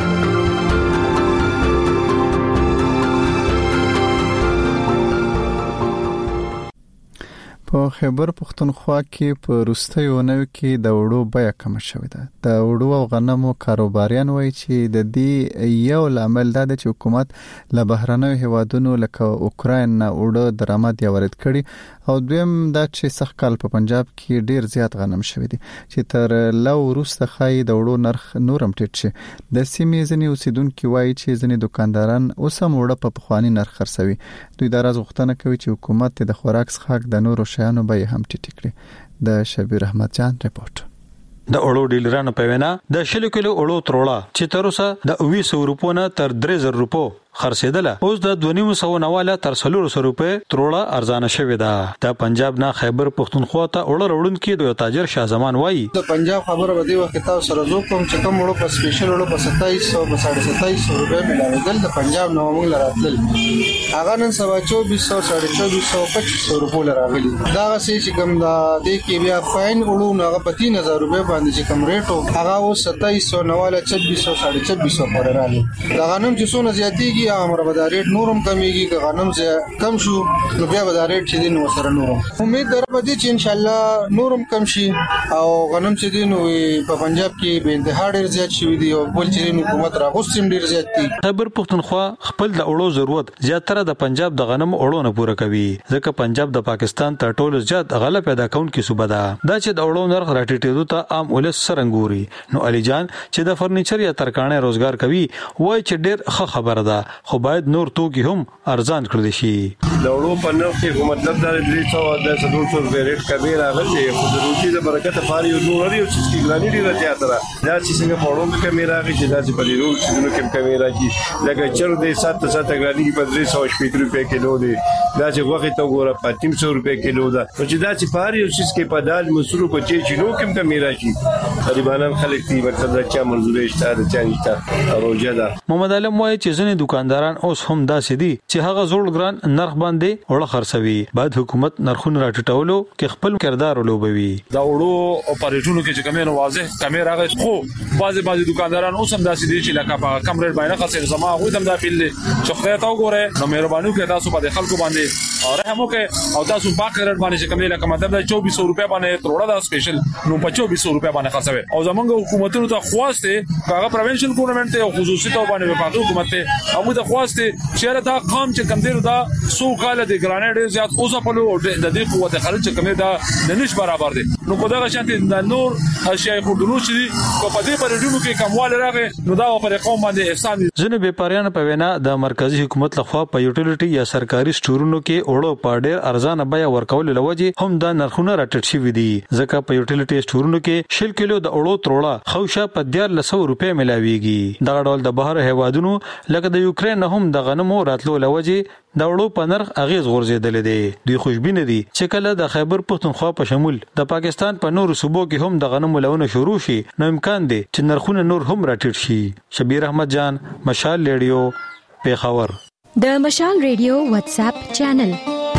په خیبر پختونخوا کې په روستیو نو کې د وړو بیه کم شوې ده. د وړو او غنمو کاروباریان وایي چې د دې یو لامل ده چې حکومت له بهرنیو هیوادونو لکه اوکراین نه وړو درآمد یا وارد کړي او دویم دا چې سخت کال په پنجاب کې ډیر زیات غنم شوې دي چې تر لو روسته خای د وړو نرخ نورم ټیټ شي. د سیمې ځنی اوسیدونکو وایي چې ځنی دکانداران اوس هم وړو په پخوانی نرخ خرڅوي. دوی دا راز غوښتنه کوي چې حکومت د خوراک څخه د نورو شیانو به هم ټیټ کړي. د شبیر احمد جان رپورت. د اړو ډیلرانو په وینا د شل کیلو اړو تروړه چې تر اوسه د دوه سوه روپو نه تر درې زره روپو خرڅیدله اوس د دوه نیم سوه نواله تر څلور سوه روپے تروړه ارزانه شوې ده. د پنجاب نه خیبر پختونخوا ته اړه وړون کې د تاجر شاه زمان وایي د پنجاب خبره به دی وخت تاسو سره زو کوم چې کوم وړو په سپیشل وړو په ستایس سوه په ستایس سوه روپے ملاویدل د پنجاب نو موږ لراتل هغه نن سبا چوبیس سوه چوبیس سوه پچیس سوه روپے لراغلي. دا غسي چې کوم دا د کې بیا فاین وړو نه په تین هزار روپے باندې چې کوم ریټو هغه او ستایس سوه نواله چوبیس سوه چوبیس سوه پر راغلي. دا غنم چې څونه زیاتېږي هغه مر نورم کمیږي که غنم زه کم شو نو بیا به دا ریټ چې دی نو سره نورم امید در په دې چې ان شاء الله نورم کم شي او غنم چې دی نو په پنجاب کې به انتها ډیر زیات شي دی او بل چې حکومت راغوستیم ډیر زیات دي. خیبر پختونخوا خپل د اړو ضرورت زیاتره د پنجاب د غنم اړو نه پوره کوي ځکه پنجاب د پاکستان تر ټولو زیات غله پیدا کونکي صوبه ده. دا چې د اړو نرخ راټیټېدو ته عام ولس سرنګوري نو علي جان چې د فرنیچر یا ترکانه روزګار کوي وای چې ډیر ښه خبره ده خو باید نور توکي هم ارزان کړل شي. د وړو په نرخ کې مطلب دا درې سوه د څلور سوه روپۍ ریټ کمی راغلی خو د روټي د برکت لپاره یو نور لري چې څه ګراني ډیره زیاته ده. دا چې څنګه په وړو کې کمی راغی چې دا چې په دې روټ چې نو کې کمی راځي لکه چر دې سات سات ګراني په درې سوه شپږ روپۍ کیلو دی. دا چې وخت ته ګوره په تین سوه روپۍ کیلو ده چې دا چې په یو څه کې په دال مسرو په چې چې نو کې کمی راځي غریبانان خلک دي مطلب دا چې منزورې شته د چا نشته روجه ده. محمد علم وایي چې ځینې دکانداران اوس هم داسې دي چې هغه زوړ ګران نرخ باندې وړه خرڅوي. باید حکومت نرخونه راټیټولو کې خپل کردار ولوبوي. دا وړو اپریټونو کې چې کمینو واضح کمی راغی خو بعضي بعضي دکانداران اوس هم داسې دي چې لکه په کم ریټ باندې خرڅي زما هغه هم دا پیل دي چې خدای ته وګوره نو مهرباني وکړئ تاسو په خلکو باندې او رحم وکړئ او تاسو باقي ریټ باندې چې کمی لکه مطلب چوبیس سوه روپے باندې تروړه دا سپیشل نو په چوبیس سوه روپے باندې خرڅوي او زمونږ حکومتونو ته خواسته هغه پروینشن ګورنمنت ته خصوصي ته باندې په حکومت ته هغه ته خواسته چې دا قام چې کم دی دا سو کال د ګرانډ زیات اوسه په لور د دې قوت خلک چې کمی دا د نش برابر دي نو په دغه شانتي د نور اشیاء خودونو چې په پدې پرېډونو کې کمواله راغی نو دا په قوم باندې احسان دي. ځنه بیپاریان په وینا د مرکزی حکومت لخوا په یوټیلیټي یا سرکاري سټورونو کې وړو په ډېر ارزانه بیه ورکول لوجه هم د نرخونه راټیټ شوي دي ځکه په یوټیلیټي سټورونو کې شل کیلو د وړو تروړه خوشه په ډیر لسو روپے ملاويږي. دا ډول د بهر هوادونو لکه د یوکرين هم د غنمو راتلو لوجه د وړو په نرخ اغیز غورځیدل دي. دوی خوشبینه دي چې کله د خیبر پختونخوا په شمول د پاکستان په نورو صوبو کې هم د غنمو لونه شروع شي نو امکان دی چې نرخونه نور هم راټیټ شي. شبیر احمد جان مشال ریډیو پیښور. د مشال ریډیو واتس اپ چینل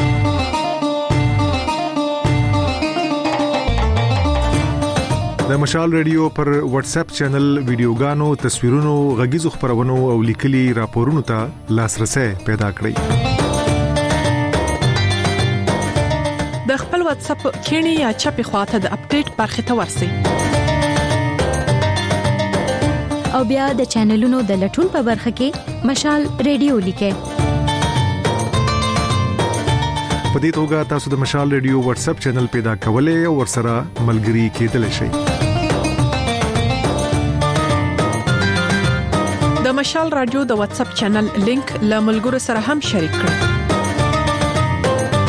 د مشال ریډیو پر واتس اپ چینل ویډیوګانو تصویرونو غږیزو خبرونو او لیکلي راپورونو ته لاسرسي پیدا کړئ. د خپل واتس اپ کینی یا چپی خواته د اپډیټ برخه ته ورسئ او بیا د چینلونو د لټون په برخه کې مشال ریډیو لیکئ. په دې توګه تاسو د مشال ریډیو واتس اپ چینل پیدا کولای او ورسره ملګري کېدلی شئ. د مشال رادیو د واتس اپ چینل لینک له ملګرو سره هم شریک کړئ.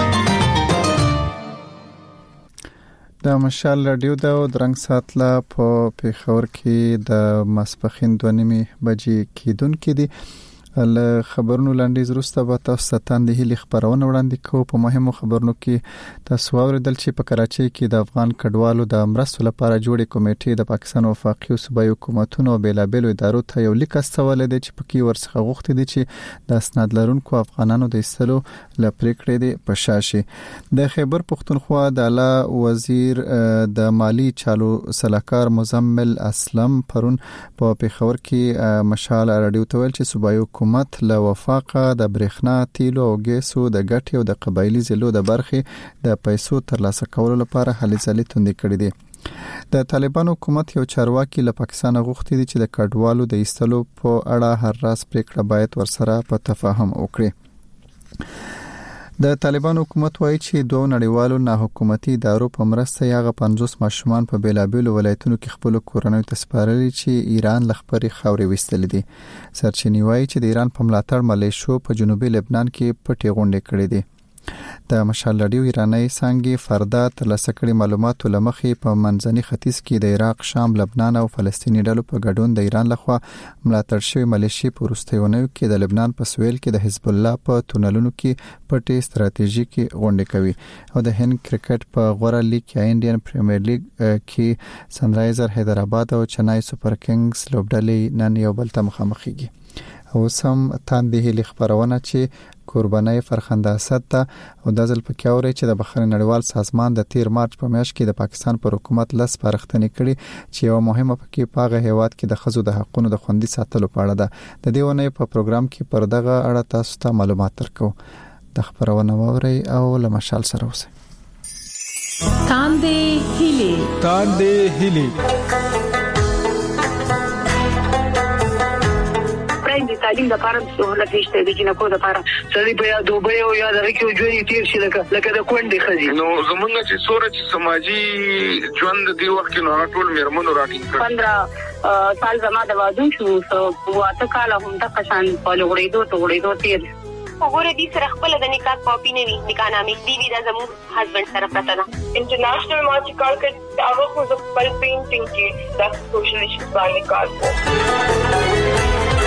د مشال رادیو د درنګ ساتله په پیښور کې د ماسپخین دوه نیمې بجې کېدونکې دي. له خبرونو لاندې وروسته به تاسو ته د هلي خبرونه وړاندې کوو. په مهمو خبرونو کې تاسو اوریدل چې په کراچۍ کې د افغان کډوالو د مرستو لپاره جوړې کمیټې د پاکستان وفاقي او صوبایي حکومتونو او بیلابېلو ادارو ته یو لیک استول دي چې پکې ورڅخه غوښتي دي چې د اسناد لرونکو افغانانو د ایستلو لپریکړې دي په شاشي. د خیبر پختونخوا د اعلی وزیر د مالی چالو سلاکار مزمل اسلم پرون په پیښور کې مشال رادیو ته ویل چې صوبایي حکومت له وفاقه د برېښنا تیلو او ګیسو د ګټې او د قبایلی ضلعو د برخې د پیسو ترلاسه کولو لپاره هلې ځلې توندې کړې دي. د طالبان حکومت یو چارواکي له پاکستان غوښتي دي چې د کډوالو د ایستلو په اړه هر راز پریکړه باید ورسره په تفاهم وکړي. د طالبان حکومت وایي چې دوه نړیوالو نه حکومتي ادارو په مرسته یغه پنځوس ماشومان په بیلابېلو ولایتونو کې خپل کورنۍ ته سپارلي چې ایران لخپري خاورې وستل دي. سرچینی وایي چې د ایران په ملاتړ ملیشو په جنوبي لبنان کې پټې غونډې کړې دي. د مشال رادیو ایرانی څنګه فردا ترلاسه کړي معلوماتو لمخې په منځني ختیځ کې د عراق، شام، لبنان او فلسطیني ډلو په ګډون د ایران لخوا ملاتړ شوی ملیشي په وروستیونیو کې د لبنان په سویل کې د حزب الله په تونلونو کې پټې ستراتیژیکي غونډې کوي. او د هند کرکټ په غوړه لیګ یا انډین پریمیر لیګ کې سنرایزر حیدرآباد او چنای سپر کنگز لوبډلې نن یو بل ته مخامخېږي. او سم تاندې هلي خبرونه چې قربانای فرخنده اسد ته او د ځل پکې اوري چې د بخښنې نړیوال سازمان د تیر مارچ په میاشت کې د پاکستان پر حکومت لس پرختنې کړي چې یو مهمه پکې پاغه هیواد کې د خزو د حقونو د خوندي ساتلو په اړه ده. د دې ونې په پروګرام کې پر دغه اړه تاسو ته معلومات درکو. د خبرونه ووري او له مشال سره اوسئ. تاندې هلي تاندې هلي د تعلیم د لپاره سہولت نشته د جنکو د لپاره سړي په یاد دوبه او یاد راکې او ژوند تیر شي لکه لکه د کونډې خزي. نو زمونږ چې سورج سماجی ژوند دی وخت کې نو ټول میرمنو راټینګ کړ. پندرہ سال زما د واده شو او اته کال هم د قشان په لوړېدو ته وړېدو تیر وګوره دې سره خپل د نکاح کاپی نه وی نکاح نامې دی وی د زمو هسبند سره پته ده. انټرنیشنل مارچ کال کې هغه خو د خپل پینټینګ کې د سوشل ایشوز باندې کار کوي.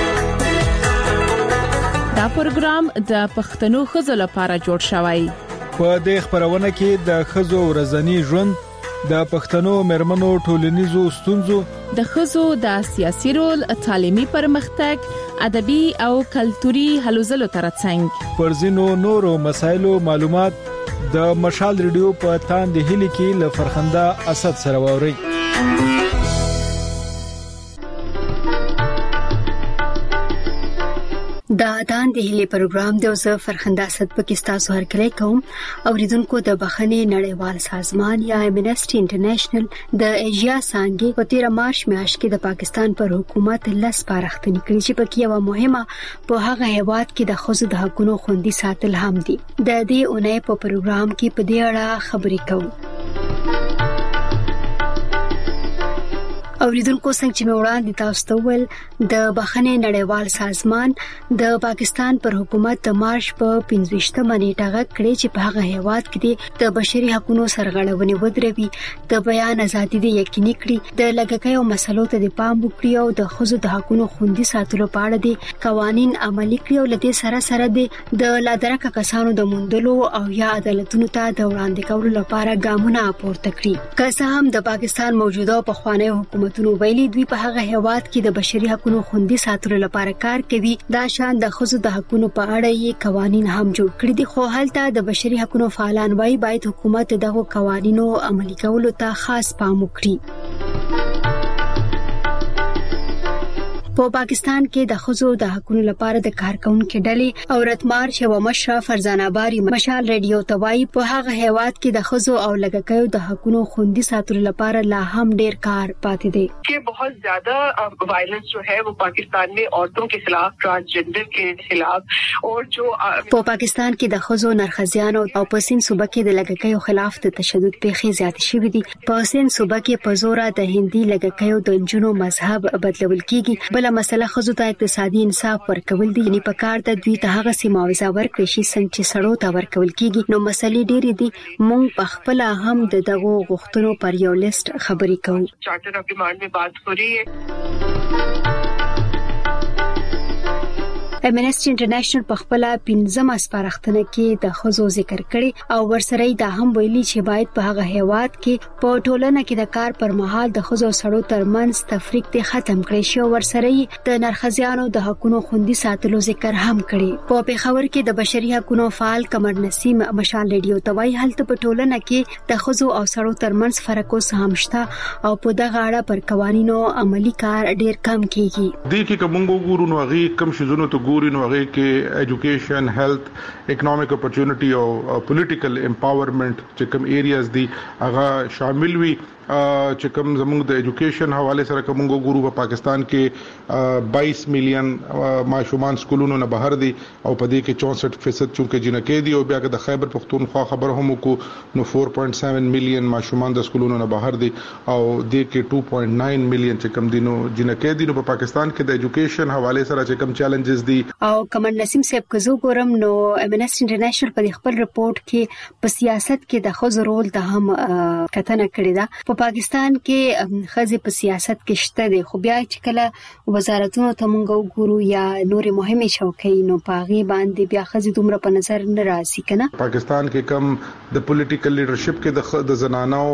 دا پروګرام د پښتنو خزو لپاره جوړ شوی. په دې خبرونه کې د خزو ورځنی ژوند، د پښتنو مرمنو ټولنیزو ستونزو، د خزو د سیاسي رول، تعلیمي پرمختګ، ادبي او کلتوري هلو ځلو ترڅنګ پر ځینو نورو مسایلو معلومات د مشال رادیو په تاندې هلي کې ل فرخنده اسد سره ووري. دا دان د هلي پروګرام د اوسه فرخنده اسد پاکستان سره کلی کوم اوریدونکو د بخښنې نړیوال سازمان یا امنسټي انټرنیشنل د ایشیا څنګه په تیر مارچ میاشت کې د پاکستان پر حکومت لس پارښتنې کړې چې پکې یو مهمه په هغه هیواد کې د خزو د حقوقو خوندي ساتل هم دي. د دې اونۍ په پروګرام کې په دې اړه خبرې کوو. اوریدونکو څنګه چې وړاندې تاسو ته ول د بخښنې نړیوال سازمان د پاکستان پر حکومت د مارچ په پنځه نیټه غکړي چې په هغه هیواد کې د بشري حقوقو سرغړونې ودروي، د بیان ازادي د یقیني کړي، د لګکایو مسلو ته د پام وکړي او د خزو د حقوقو خوندي ساتلو په اړه د قوانين عملي کړي او لدې سره سره د لادرکه کسانو د موندلو او یا عدالتونو ته د وړاندې کولو لپاره ګامونه پورته کړي. که څه هم د پاکستان موجوده په خوانی حکومت نو ویلي دوی په هغه هیواد کې د بشري حقوقو خوندي ساتلو لپاره کار کوي، دا شان د خزو د حقوقو په اړه یې قوانين هم جوړ کړي دي. خو هلته د بشري حقوقو فعالان وايي باید حکومت دغه قوانینو عملي کولو ته خاص پام وکړي. په پاکستان کې د خزو د حقوقو لپاره د کارکونکو ډلې او رتمار شو مشرا فرزانه باری مشال رادیو توای په هغه هیواد کې د خزو او لګکایو د حقوقو خوندي ساتلو لپاره لا هم ډیر کار پاتې دی. कि बहुत ज्यादा वायलेंस जो है वो पाकिस्तान में औरतों के खिलाफ, ट्रांसजेंडर के खिलाफ और जो په پاکستان کې د خزو نرخزیان او په سین صوبه کې د لګکایو خلاف د تشدد پیښې زیات شوې دي. په سین صوبه کې په زور د هندي لګکایو د جنونو مذهب بدلول کیږي، بل بل مسله خزو ته اقتصادي انصاف ورکول دي، یعنی په کار د دوی ته هغه سي معاوضه ورکړي شي څنګه چې سړو ته ورکول کیږي. نو مسلې ډېرې دي، مونږ په خپل هم د دغه غوښتنو پر یو لیست خبرې کوو. चार्टर ऑफ डिमांड में बात हो रही है. امنسټي انټرنیشنل په خپل پنځم سپارښتنه کې د خزو ذکر کړي او ورسره دا هم ویلي چې باید په هغه هیواد کې په ټولنه کې د کار پر مهال د خزو سړو ترمنځ تفریق ته ختم کړي شي او ورسره د نرخزیانو د حقوقو خوندي ساتلو ذکر هم کړي. په پیښور کې د بشري حقوقو فعال قمر نسیم مشال ریډیو توای هلته په ټولنه کې د خزو او سړو ترمنځ فرق اوس هم شته او په دغه اړه پر قوانینو عملی کار ډیر کم کیږي. د دې کې کومو ګورو نو هغه کم شزونو ته ګوري نو هغه کې ایجوکیشن، هیلث، اکونومیک اپورچونټی او پولیټیکل امپاورمنٹ چې کوم ایریاز دي هغه شامل وي. چې کوم زموږ د ایجوکیشن حواله سره کوم ګورو په پاکستان کې بائیس میلیون ماشومان سکولونو نه بهر دي او په دې کې چونسठ فیصد چونکه جنکې دي او بیا که د خیبر پختونخوا خبر هم کو نو چار پوینټ سات میلیون ماشومان د سکولونو نه بهر دي او دې کې دوه پوینټ نو میلیون چې کوم دي نو جنکې دي. نو په پاکستان کې د ایجوکیشن حواله سره چې کوم چیلنجز دي او قمر نسیم صاحب کزو ګورم نو امنسټي انټرنیشنل په خپل رپورت کې په سیاست کې د خزو رول ته هم کتنه کړې ده. په پاکستان کې خزي په سیاست کې شته دي، خو بیا چې کله وزارتونو ته مونږ وګورو یا نورې مهمه چوکۍ نو پاغي باندې بیا خزي دومره په نظر نه راځي کنه. پاکستان کې کم د پولیټیکل لیډرشپ کې د زنانو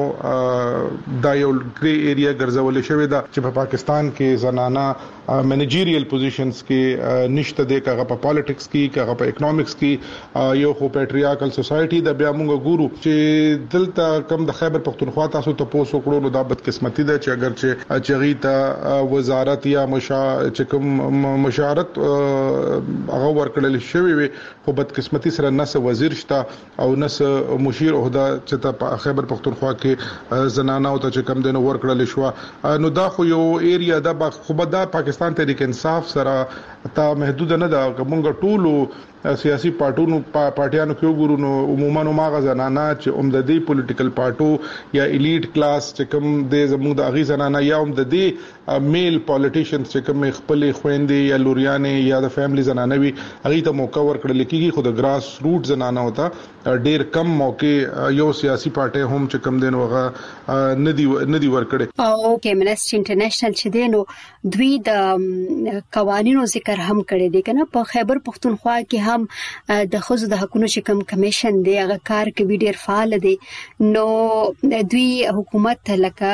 د یو ګری ایریا ګرځول شوی دا چې په پاکستان کې زنانا منیجریل پوزیشنز کې نشته د کغه په پالیټکس کې کغه په اکونومکس کې یو خو پیټریارکل سوسایټي د بیا مونږ ګورو چې دلته کم د خیبر پختونخوا تاسو ته پوسو کړو نو دا بدقسمتي ده چې اگر چې چغی ته وزارت یا مشا چې کوم مشارت هغه ورکړل شوی وي خو بدقسمتي سره نس وزیر شته او نس مشیر عہده چې ته خیبر پختونخوا کې زنانه او ته چې کم دنه ورکړل شو نو دا خو یو ایریا ده خو دا پاکستان تحریک انصاف سره تا محدود نه ده کومګه ټولو سیاسي پارټونو پارټیانو کې وګورو نو عموما نو ماغه زنانه چې عمددي پولیټیکل پارټو یا الیټ کلاس چې کوم د زموږ د اغي زنانه یا عمددي میل پالیټیشنز چې کوم خپل خويندې یا لوريانې یا د فیملی زنانه وي هغه ته موقع ورکړل کېږي خو د ګراس روټ زنانه وتا ډېر کم موقع یو سیاسي پارټي هم چې کوم دین وغه ندي ندي ورکړي. او کې امنسټي انټرنیشنل چې دینو دوی د قوانینو ذکر هم کړی دی کنه. په خیبر پختونخوا کې هم د خزو د حقوقو شکم کمیشن دی هغه کار کوي ډیر فعال دی نو دوی حکومت لکه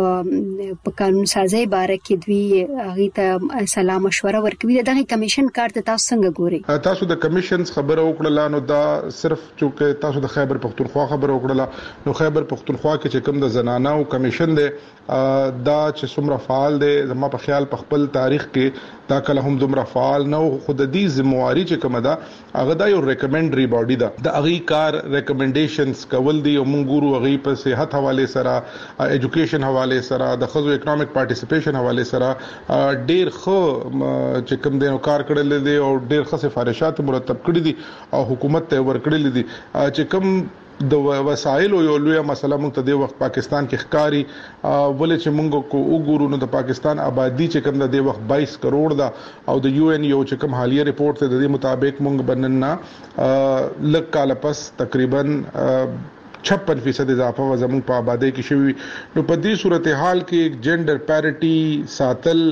په قانون سازي باره کې دوی هغه ته سلام مشوره ورکوي. دغه کمیشن کار ته تاسو څنګه ګوري؟ تاسو د کمیشنز خبره وکړه نو دا صرف چې تاسو د خیبر پختونخوا خبره وکړه نو خیبر پختونخوا کې چې کوم د زنانه او کمیشن دی دا چې څومره فعال دی زما په خیال په خپل تاریخ کې دا کله هم دومره فعال نه خود د دې ذمہواری چې کومه ده هغه دا یو ریکمنډري باډي ده د اغي کار ریکمنډیشنز کول دي او مونږ ګورو اغي په صحت حواله سره ایجوکیشن حواله سره د خزو اکونومیک پارټیسیپیشن حواله سره ډیر خو چې کوم دینو کار کړل دي او ډیر ښه سفارشات مرتب کړي دي او حکومت ته ورکړل دي چې کوم د وسایل یو لوی مسله موږ ته د وخت پاکستان کې ښکاری ولې چې موږ کو وګورو نو د پاکستان آبادی چې کوم د وخت بائیس کروڑ دا او د یو ان یو چې کوم حالیه ریپورت ته د دې مطابق موږ بنننا لک کال پس تقریبا छप्पन फीसद इजाफा व ज़मीन पर आबादी की शुरू तो पदी सूरत हाल की जेंडर पैरिटी सातल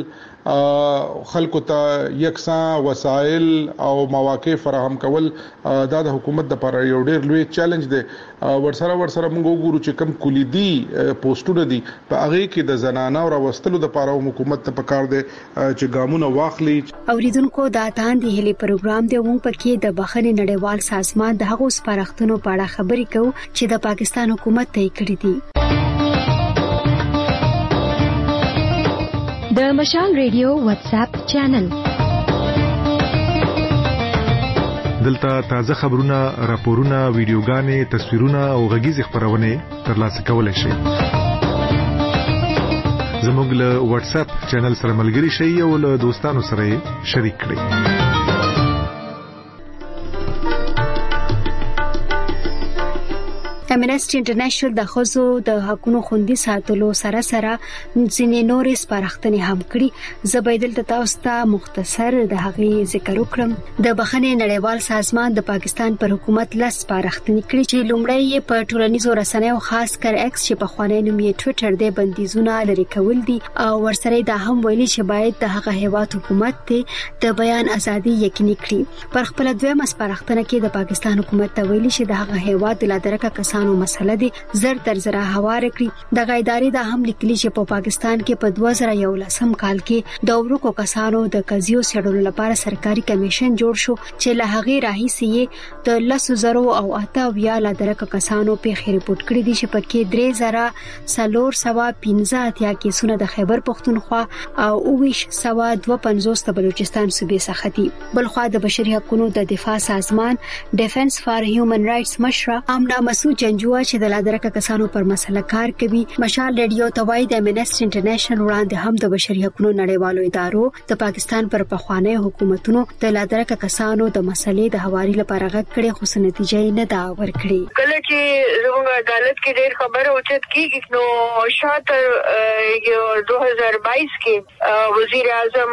خلکو ته یکساں وسایل او مواقع فراهم کول دا د حکومت د لپاره یو ډیر لوی چیلنج دی. ورسره ورسره موږ وګورو چې کم کلیدي پوسټونه دي په هغه کې د زنانه او راوستلو د لپاره حکومت ته پکار دی چې ګامونه واخلي. اوریدونکو دا تاندې هلي پروګرام دی موږ پکې د بخښنې نړیوال سازمان د هغو سپارښتنو په اړه خبرې کوو چې د پاکستان حکومت ته کړې دي. د مشال ریډیو واتس اپ چینل دلته تازه خبرونه، راپورونه، ویډیوګانې، تصویرونه او غږیز خبرونه ترلاسه کولای شئ. زموږ له واتس اپ چینل سره ملګري شئ او له دوستانو سره شریک کړئ. امنستي انټرنیشنل د خزو د حقوقو خوندي ساتلو سره سره ځینې نورې سپارښتنې هم کړي. زبیدل تاسو ته مختصر د هغې ذکر وکړم. د بخښنې نړیوال سازمان د پاکستان پر حکومت لاس سپارښتنې کړي چې لومړی یې په ټولنیزو رسنیو خاص کر ایکس چې په خوانی نوم یې ټوئیټر دی بندیزونه لري کول دي او ورسره دا هم ویلي چې باید د هغه هیواد حکومت ته د بیان ازادي یقیني کړي. پر خپل دویمه سپارښتنه کې د پاکستان حکومت ته ویلي چې د هغه هیواد د لادرکه کسانو مسله دي زر تر زره هوار کړی. د غیداري د هم لیکلي چې په پاکستان کې په دوه زره یولسم کال کې د ورکو کسانو د قضیو سړلو لپاره سرکاري کمیشن جوړ شو چې له هغه راهیسې د لسو زرو او اته ویا لادرکه کسانو په خیر رپورټ کړی دي چې پکې درې زره سلور سوا پنځه اتیا کیسونه د خیبر پختونخوا او اوویش سوا دوه پنځوس د بلوچستان صوبې څخه دي. بلخوا د بشري حقوقو د دفاع سازمان ډیفنس فار هیومن رائټس مشره امنا مسعود جنجوا چې د لادرکه کسانو پر مسله کار کوي مشال ریډیو توای د امنستي انټرنیشنل وړاندې هم د بشري حقوقو نړیوالو ادارو د پاکستان پر پخوانی حکومتونو د لادرکه کسانو د مسلې د حواري لپاره غږ کړي خو څه نتیجه نه دا ورکړي. کله چې زموږ عدالت کې ډېر خبره اوچت کیږي نو شاته یو دوه هزار بایس کې وزیر اعظم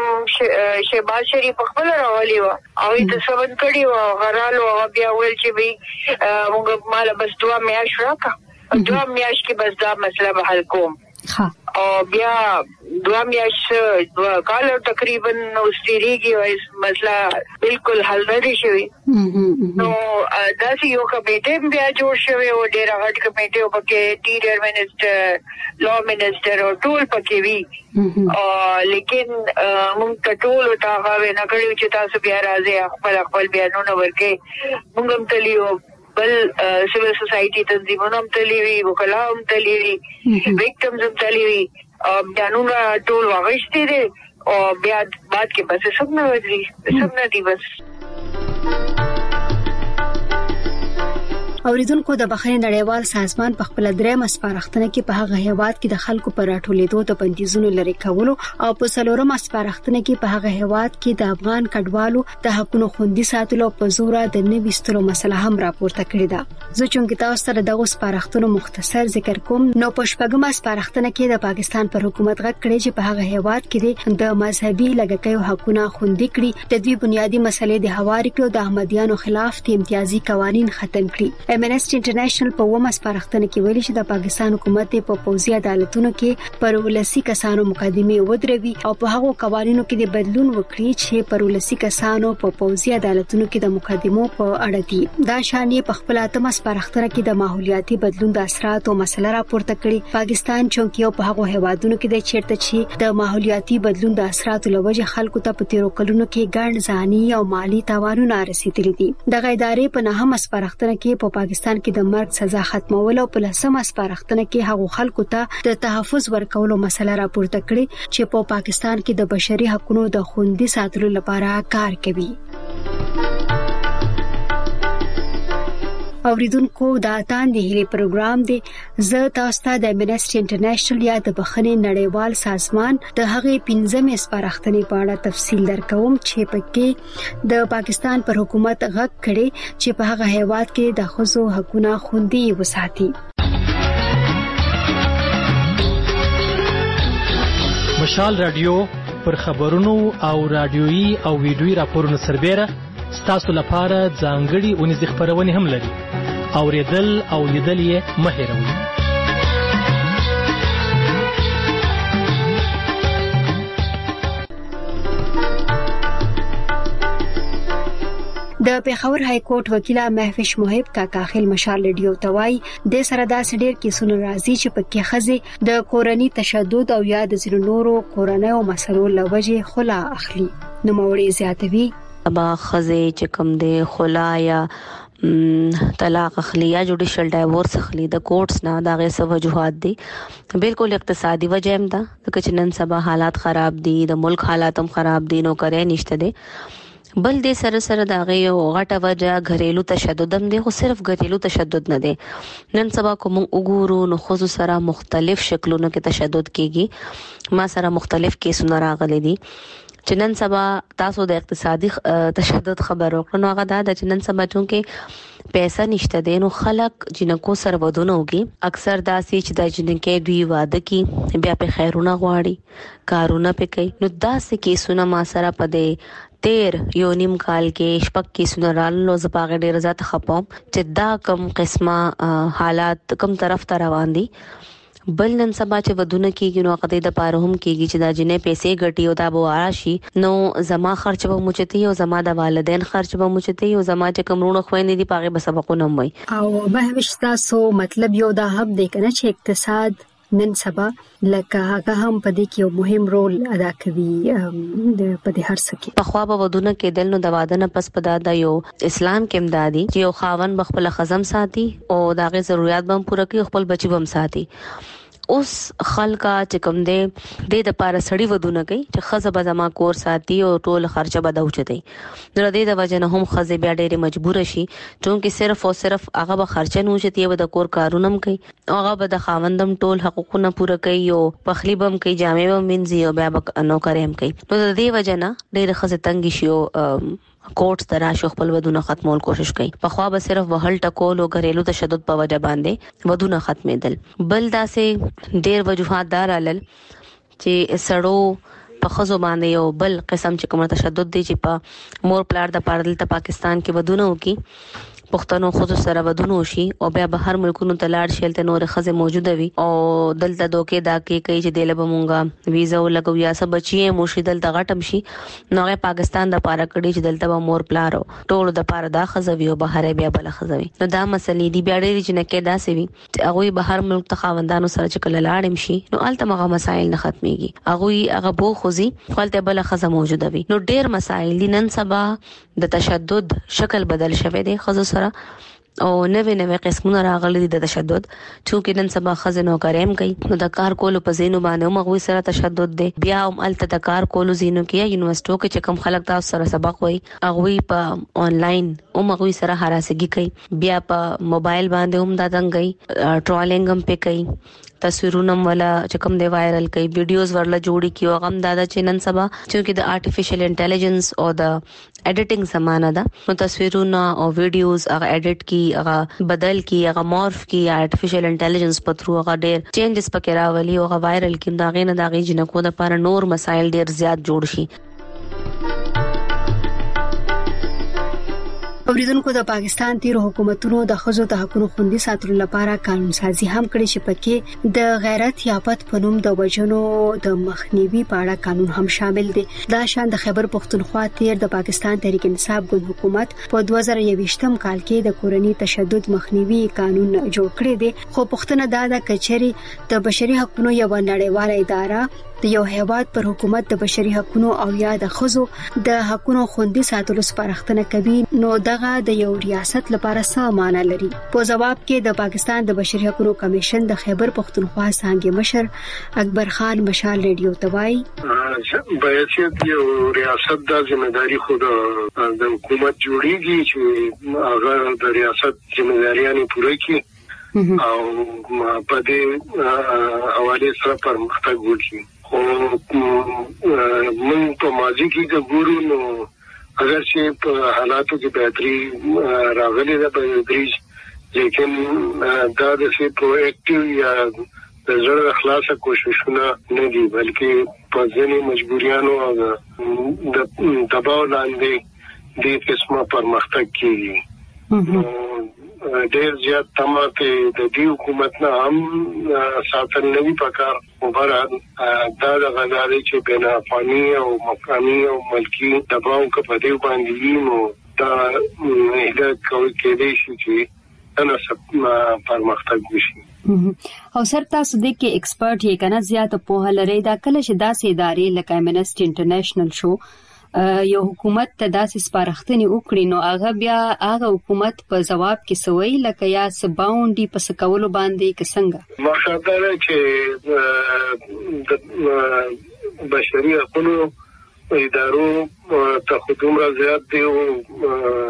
شهباز شریف خپل راولي و او د سبن کړي و غرالو بیا ول چې وی موږ مال بس دوه میاش راکا دوه میاش کې بس دا مسله به حل کوم. ها او بیا دوه میاش دوه کال تقریبا اوستریږي او مسله بالکل حل نه شي. نو دا چې یو کمیټه بیا جوړ شوی او ډیر غټ کمیټه او پکې ټیرر منسٹر لا منسٹر او ټول پکې وی او لیکن موږ ټول تا غوې نه کړیو چې تاسو بیا راځي خپل خپل بیانونه ورکې موږ هم تلیو بل سیول سوسایټي تنظیمونه هم تلیوي وکلا هم تلیوي ویکټمز هم تلیوي بیانونه ټول واغشتي دي او بیا بعد کې بس سب نه ودري سب نه دی بس. اوریدونکو د بخښنې نړیوال سازمان په خپل درېمه سپارښتنه کې په هغه هیواد کې د خلکو پر راټولېدو د بندیزونو لري کولو او په څلورمه سپارښتنه کې په هغه هیواد کې د افغان کډوالو د حقوقو خوندي ساتلو په زور د نوي سترو مسله هم راپورته کړې ده. زه چې تاسو سره دغه سپارښتنو مختصر ذکر کوم نو په شپږمه سپارښتنه کې د پاکستان پر حکومت غږ کړی چې په هغه هیواد کې د مذهبي لږکیو حقوقونه خوندي کړي د دوی بنیادی مسلې د هواري کړو د احمدیانو خلاف د امتیازي قوانين ختم کړي. امنستي انټرنیشنل په ومه سپارښتنه کې ویلي چې د پاکستان حکومت په پوځي عدالتونو کې پر ولسی کسانو مقدمه ودروي او په هغو قوانینو کې د بدلون وکړي چې پر ولسی کسانو په پوځي عدالتونو کې د مقدمو په اړه دي. دا شانې په خپل اتمه سپارښتنه کې د ماحولیاتي بدلون د اثراتو مسله راپورته کړي. پاکستان چونکه په هغو هیوادونو کې د چیرته چې د ماحولیاتي بدلون د اثراتو لوجه خلکو ته په تیرو کلونو کې ګڼ ځاني او مالی تاوانونه رسیدلي دي. د غیداري په نهمه سپارښتنه کې په پاکستان کې د مرګ سزا ختمول او په لسمه سپارښتنه کې هغو خلکو ته د تحفظ ورکولو مسله راپورته کړي چې په پاکستان کې د بشري حقوقو د خوندي ساتلو لپاره کار کوي. اوریدونکو دا تان دی هلي پروګرام دی زه تاسو ته د امنستي انټرنیشنل یا د بخښنې نړیوال سازمان د هغې پنځمې سپارښتنې په اړه تفصیل درکوم چې پکې د پاکستان پر حکومت غږ کړي چې په هغه هیواد کې د ښځو حقوقونه خوندي وساتي. مشال رادیو پر خبرونو او رادیويي او ویډیويي راپورونو سربېره ستاسو لپاره ځانګړي ونیزې خبرونه هم لري. اوریدل او لیدل یې مه هېروئ. د پیښور های کورټ وکیل محفش محب کاکا خیل مشال ریډیو توای د سره داسې ډیر کیسونه راځي چې پکې خزه د کورنۍ تشدد او یا د ځینو نورو کورنۍ مسلو لوجه خلا اخلي. نو موري زیاتوي با خزه چې کوم د خلا یا طلاق اخلي یا جوډیشل ډایورس اخلي د کورټس نه دا غي سب وجوهات دي. بالکل اقتصادي وجه هم ده چې نن سبا حالات خراب دي د ملک حالات هم خراب دي نو کرے نشته دي. بل دې سره سره دا غي غټه وجه غریلو تشدد هم دي خو صرف غریلو تشدد نه دي. نن سبا کوم وګورو نو خو سره مختلف شکلونو کې تشدد کیږي. ما سره مختلف کیسونه راغلي دي چې نن سبا تاسو د اقتصادي تشدد خبرو کړو هغه دا د نن سبا چونکه پیسې نشته دي نو خلک جنکو سره ودونه وږي اکثر دا سي چې د جنکې دوی واده کی بیا په خیرونه غواړي کارونه په کوي نو دا سه کیسونه ما سره پدې تیر یو نیم کال کې شپک کې سنرال نو زپاغه ډیر زات خپم چې دا کم قسمه حالات کم طرف ته روان دي بل نن سبا چې ودونه کېږي نو قضې د پاره هم کېږي چې دا جنې پیسې ګټي او دا بواره شي نو زما خرچ به موچتي او زما د والدین خرچ به موچتي او زما چې کومرونو خويندې دي پاغه به سبقونه وي او به وشتا سو مطلب یو دا هب دی کنه چې اقتصاد نن سبا لکه هغه هم په دې کې یو مهم رول ادا کوي د په دې هر څه کې په خوا به ودونه کې دل نو د واده نه پس پدا د یو اسلام کې امدادي چې یو خاون بخپل خزم ساتي او داغه ضرورت به پوره کوي خپل بچي به ساتي اوس خلکا چې کوم دې د لپاره سړی ودونه کوي چې خزه به زما کور ساتي او ټول خرچه به دوچ دی نو د دې د وجه نه هم خزه بیا ډېر مجبور شي چې صرف او صرف هغه به خرچه نه وشتي به د کور کارونه کوي هغه به د خاوندم ټول حقوقونه پوره کوي او پخلی بم کوي جامې بم منځي او بیا به نو کریم کوي نو د دې وجه نه ډېر خزه تنګ شي او کوټ تراشه خپل ودونه ختمول کوشش کوي په خوا به صرف وهل ټکول او غریلو تشدد په وجه باندې ودونه ختمېدل بل داسې ډېر وجوهات دار علل چې سړو په خزو باندې یو بل قسم چې کوم تشدد دی چې په مور پلار د پاردل ته پاکستان کې ودونه وکي پښتنو خود سره ودونو شي او بیا به هر ملکونو تلاړ شي ته نور خزه موجوده وي او دلته دوکې دا کې کوي چې دله بمونګه ویزا ولګو یا سب بچي مو شي دلته غټم شي نو پاکستان د پاره کړي چې دلته مور پلارو ټول د پاره دا خزه وي او بهر بیا بل خزه وي نو دا مسلې دی بیا ډېری چې نه کې دا سوي چې هغه بهر ملک ته خاوندانو سره چې کله لاړم شي نو الته مغه مسائل نه ختميږي هغه هغه بو خوځي خپل بل خزه موجوده وي نو ډېر مسائل دي نن سبا د تشدد شکل بدل شوه دی خزه او نوې نوې قسمونه راغلي دي د تشدد چې نن سبا خزنو کریم کوي نو د کار کولو په زینو باندې موږ سره تشدد دي بیا هم الته د کار کولو زینو کې یونیورسيټو کې چې کم خلک تاسو سره سبق وایي هغه په آنلاین او موږ سره هراسګي کوي بیا په موبایل باندې هم دا دنګي ټرولینګ هم پې کوي تصویرونه ولا چې کوم دی وایرل کوي ویډیوز ورله جوړي کیو غم دادا چې نن سبا چې د آرټیفیشل انټيليجنس او د اډیټینګ زمانہ ده نو تصویرونه او ویډیوز هغه اډیټ کی هغه بدل کی هغه مورف کی آرټیفیشل انټيليجنس په ترو هغه ډېر چینجز پکې راولي او هغه وایرل کی دا غینه دا غي جنکو د لپاره نور مسایل ډېر زیات جوړ شي اوریدونکو د پاکستان تیر حکومتونو د خزو د حقوقو خوندي ساتلو لپاره قانون سازي هم کړې چې پکې د غیرت یافت پنوم د وجنو د مخنیوي په اړه قانون هم شامل دی دا شان د خیبر پختونخوا تیر د پاکستان تحریک انصاف ګوند حکومت په دوه زره یوویشتم کال کې د کورنی تشدد مخنیوي قانون جوړ کړی دی خو پښتنه دا د کچري د بشري حقوقو یو نړیواله اداره د یو هیواد پر حکومت د بشري حقوقو او یا د خزو د حقوقو خوندي ساتلو سپارښتنه کوي نو دغه د یو ریاست لپاره څه معنی لري په جواب کې د پاکستان د بشري حقوقو کمیشن د خیبر پختونخوا څنګه مشر اکبر خان مشال ریډیو توای بایسیت یو ریاست د ځمېداري خو د حکومت جوړیږي چې هغه د ریاست ځمېداریانه پوره کړي او په دې حواله سره پرمختګ وکړي خو موږ په ماضي کې د ګورو نو اگر چې په حالاتو کې بهتري راغلي ده په دریج لیکن دا د سی پروएक्टिव یا د زړه خلاصه کوششونه نه دي بلکې په ځینې مجبوریانو او د دباو لاندې د قسمه پرمختګ کیږي ډېر زیات تماته د دې حکومت نه هم ساتل نوي پکار مبارک دا د غزاري چې بین افغاني او مقامي او ملکی دباو کې په دې باندې نو دا نه کوي کېدې شي چې انا سب پرمختګ وشي او سر تاسو د کې ایکسپرت یې کنه زیات په لری دا کله چې داسې ادارې لکه امنسټي انټرنیشنل شو یو حکومت ته داسې سپارښتنې وکړي نو هغه بیا هغه حکومت په جواب کې سوي لکه یا سباوندي پس کولو باندې کسنګ مخاطره چې د بشري حقوقو ادارو ته خدوم را زیات دی او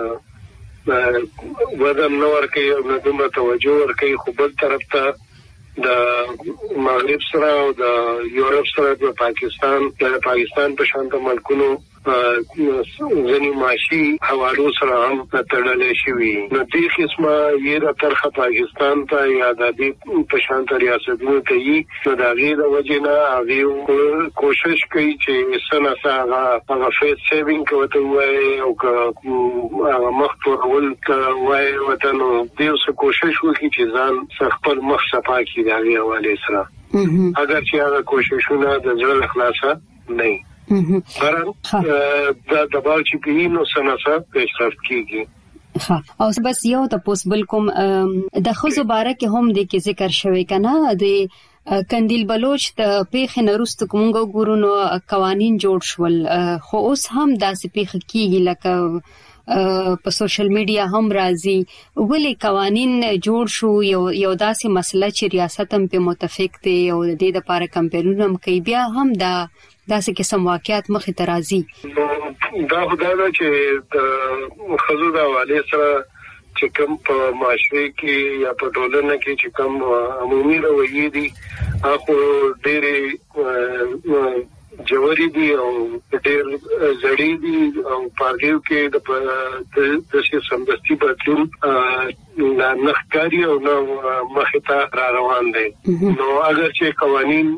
ودم نو ورکه او دومره توجه ورکه خو بل طرف ته د مغرب سره او د یورپ سره د پاکستان د پاکستان په شان د ملکونو ځنی ماشي حوالو سره هم تړلې شوی نو دې قسمه یې ترخه پاکستان ته یا د دې په شان د ریاستونو ته یې نو دا غي د وجنه هغه کوشش کوي چې سنا سره هغه فیس سیوینګ کوي وای او هغه مخطور وای وطن دې اوس کوشش وکړي چې ځان خپل مخ صفا کړي دا غي حواله سره اگر چې هغه کوششونه د ځل خلاصه نه بران دا د باور چې پینو سناسه پیشرفت کیږي ها او بس یو د پوسبل کوم د خزو باره کې هم د کې ذکر شوی کنه د کندیل بلوچ د پیخ نرست کومګو ګورونو قوانين جوړ شول خو اوس هم داسې پیخ کیږي لکه په سوشل میډیا هم راځي ولې قوانين جوړ شو یو یو داسې مسله چې ریاست هم په متفق دي او د دې لپاره کمپاینونه هم کوي بیا هم دا داسې قسم واقعیت مخې ته راځي دا خدای چې د خزو د حواله سره چې کوم په معاشره کې یا په ټولنه کې چې کوم عمومي رویې دي هغه ډېرې جوړې دي او ډېر زړې دي او پارګیو کې د د سمدستي بدلون نه نخکاری او نو مخې ته را روان دي نو اگر چې قوانين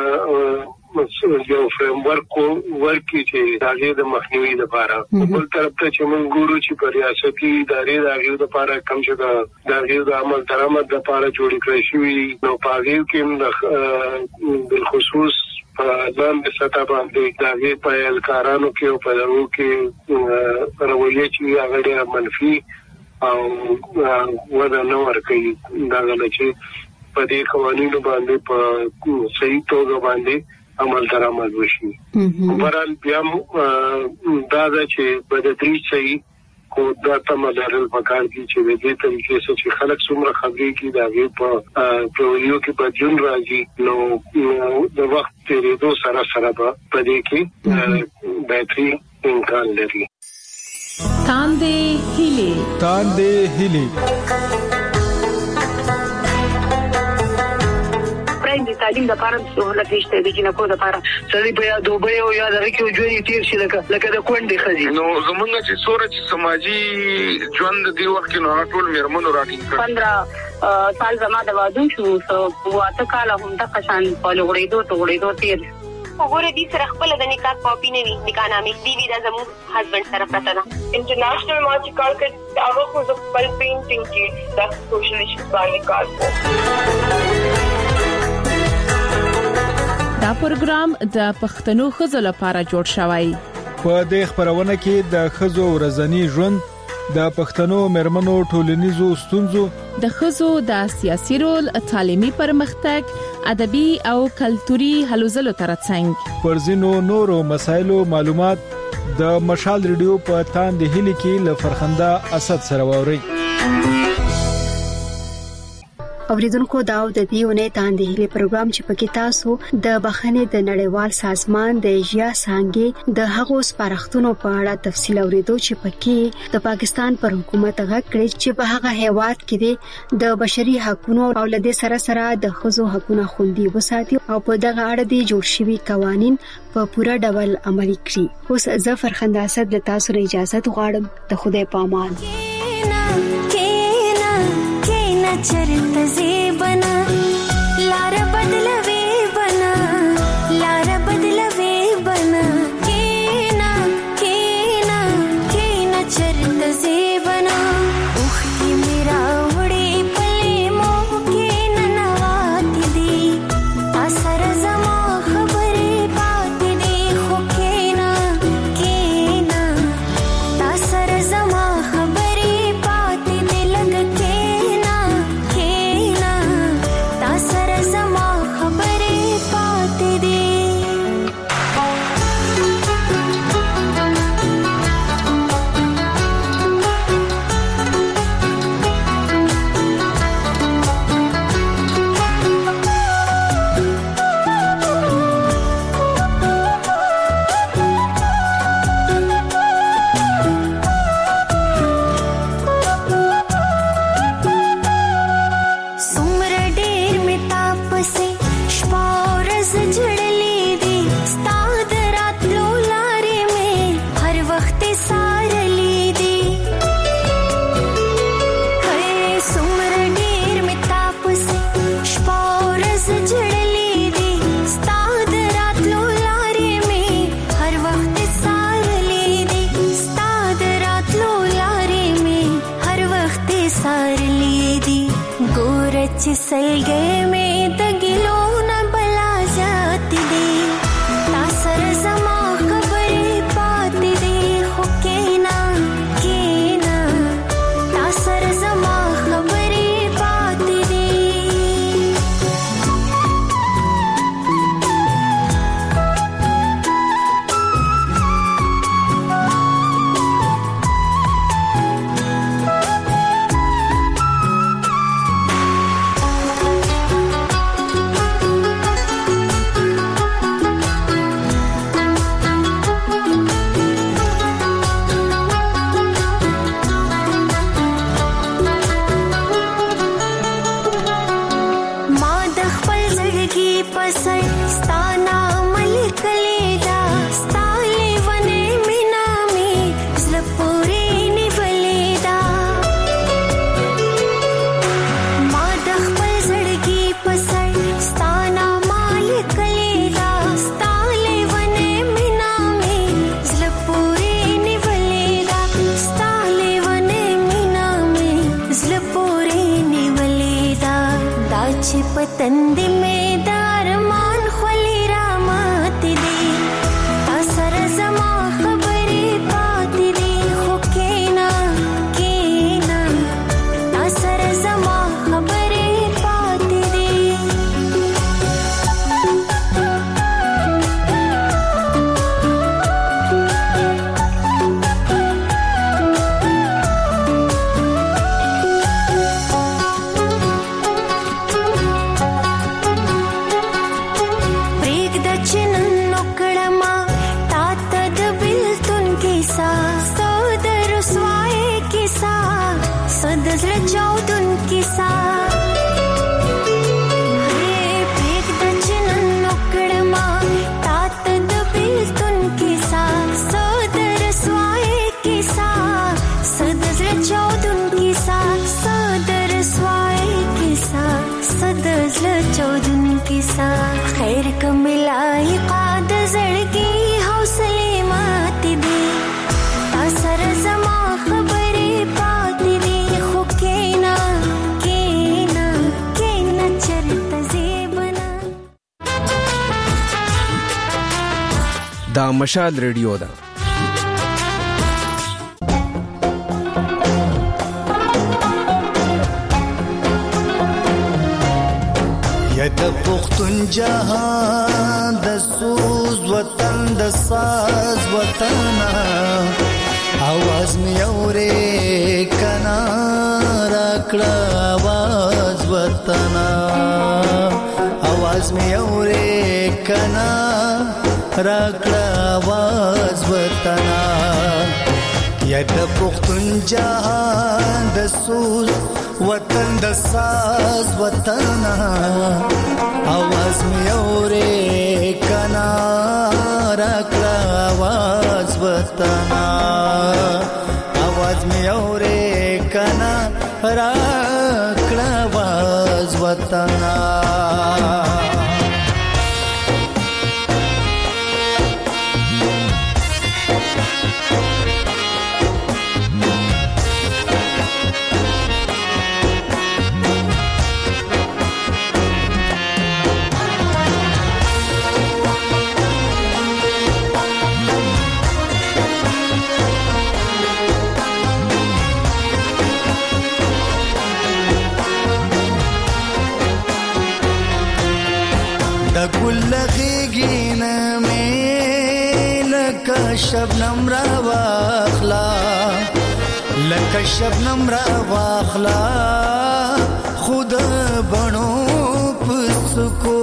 یو فریم ورک ورکی چې داغه د مخنیوي لپاره بل طرف ته چې موږ ګورو چې په ریاستي ادارې داغه لپاره کم چې داغه د عمل درآمد لپاره جوړ کړی شوی نو پاګیو کې بل خصوص په ځان ستا باندې داغه په الکارانو کې او په ورو کې رویه چې هغه منفي او ودا نو ورکي داغه چې په دې قوانینو باندې په صحیح توګه باندې عمل درآمد وشي برال بیا دا چې په دې صحیح کو دا تمدارل پکار دي چې د دې طریقې سره چې خلک څومره خبرې کوي دا غي په پرویو کې په جون راځي نو د وخت تیریدو سره سره په دې کې بهتري امکان لري تاندې هلي تاندې هلي د تعلیم لپاره سہولت نشته د جنکو لپاره سړي په یاد دوبه او یاد راکې ژوند تیر شي لکه لکه د کونډې خزي نو زمونږ چې سورج سماجی ژوند دی وخت کې نو ټول میرمنو راټینګ کړ پندرہ سال زما د وادو شو سو واته کال هم د قشان په لوړېدو ته وړېدو تیر وګوره دې سره خپل د نکاح کاپی نه وي نکاح نامې دی وی دا زموږ هسبند سره پراته ده انټرنیشنل ما چې کار کړ هغه خو د خپل پینټینګ کې د سوشل ایشوز باندې کار کوي دا پروګرام د پښتنو خزو لپاره جوړ شوی په دې خبرونه کې د خزو ورځنی ژوند د پښتنو مرمنو ټولنیزو ستونزو د خزو د سیاسي رول تعلیمي پرمختګ ادبي او کلتوري هلو ځلو ترڅنګ پر ځینو نورو مسایلو معلومات د مشال ریډیو په تاندې هلي کې ل فرخنده اسد سره ووري اوریدونکو دا د دیونه تاندې هلي پروګرام چې پکې تاسو د بخښنې د نړیوال سازمان د ایجیا څنګه د هغو سپارښتنو په اړه تفصیل اوریدو چې پکې د پاکستان پر حکومت غږ کړی چې په هغه هیواد کې د بشري حقوقو او لدې سره سره د خزو حقوقو خوندي وساتي او په دغه اړه د جوړ شوی قوانين په پوره ډول عملي کړي اوس ظفر خنداسد له تاسو اجازه غواړم د خدای پامان चरित से बना लार बदलवे बना लार बदलवे बना केना केना केना चरित से बना उख की मेरा उड़े पले मोह के ननवाती दी असर जमा खबरे बात दी खो केना केना असर जमा खबरे बात दे लग के सलगे में दगिलो न बला जाती दे तासर जमा खबरें पाती दे हो केना केना तासर जमा खबरें पाती दे पतंदी में दारमान खुली रामत दे तासर जमा खबरें पाती दे हो केना केना तासर जमा खबरें पाती दे खैर कमिलाई काद जड़गी हौसले माती दे तासर जमा खबरें पाती दे हो केना केना केना चरत जेबना دا مشال ریډیو ده د پختون جهان د سوز وطن د ساز وطن आवाज می اورې کنا راکړه आवाज وطن आवाज می اورې کنا راکړه आवाज وطن یا د پختون جهان د سوز وطن د ساز وطن आवाज می اورې کنا راکړه आवाज وطن आवाज می اورې کنا راکړه आवाज وطن شبنم را واخلا لکه شبنم را واخلا خود بنو پسکو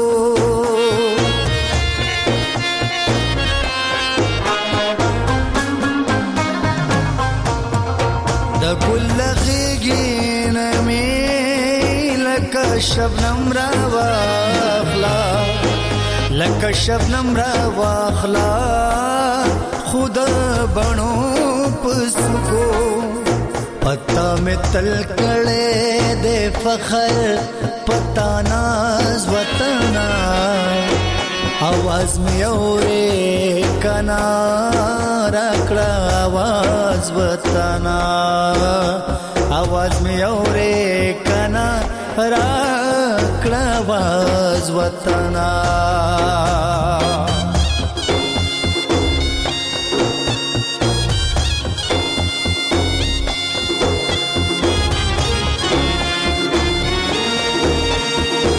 د ګل غیګین می لکه شبنم را واخلا لکه شبنم را واخلا खुद बनो पुसको पता में तल कड़े दे फखर पता नाज वतना आवाज में औरे कना रकड़ा आवाज वतना आवाज में औरे कना रकड़ा راکړه واز وطنا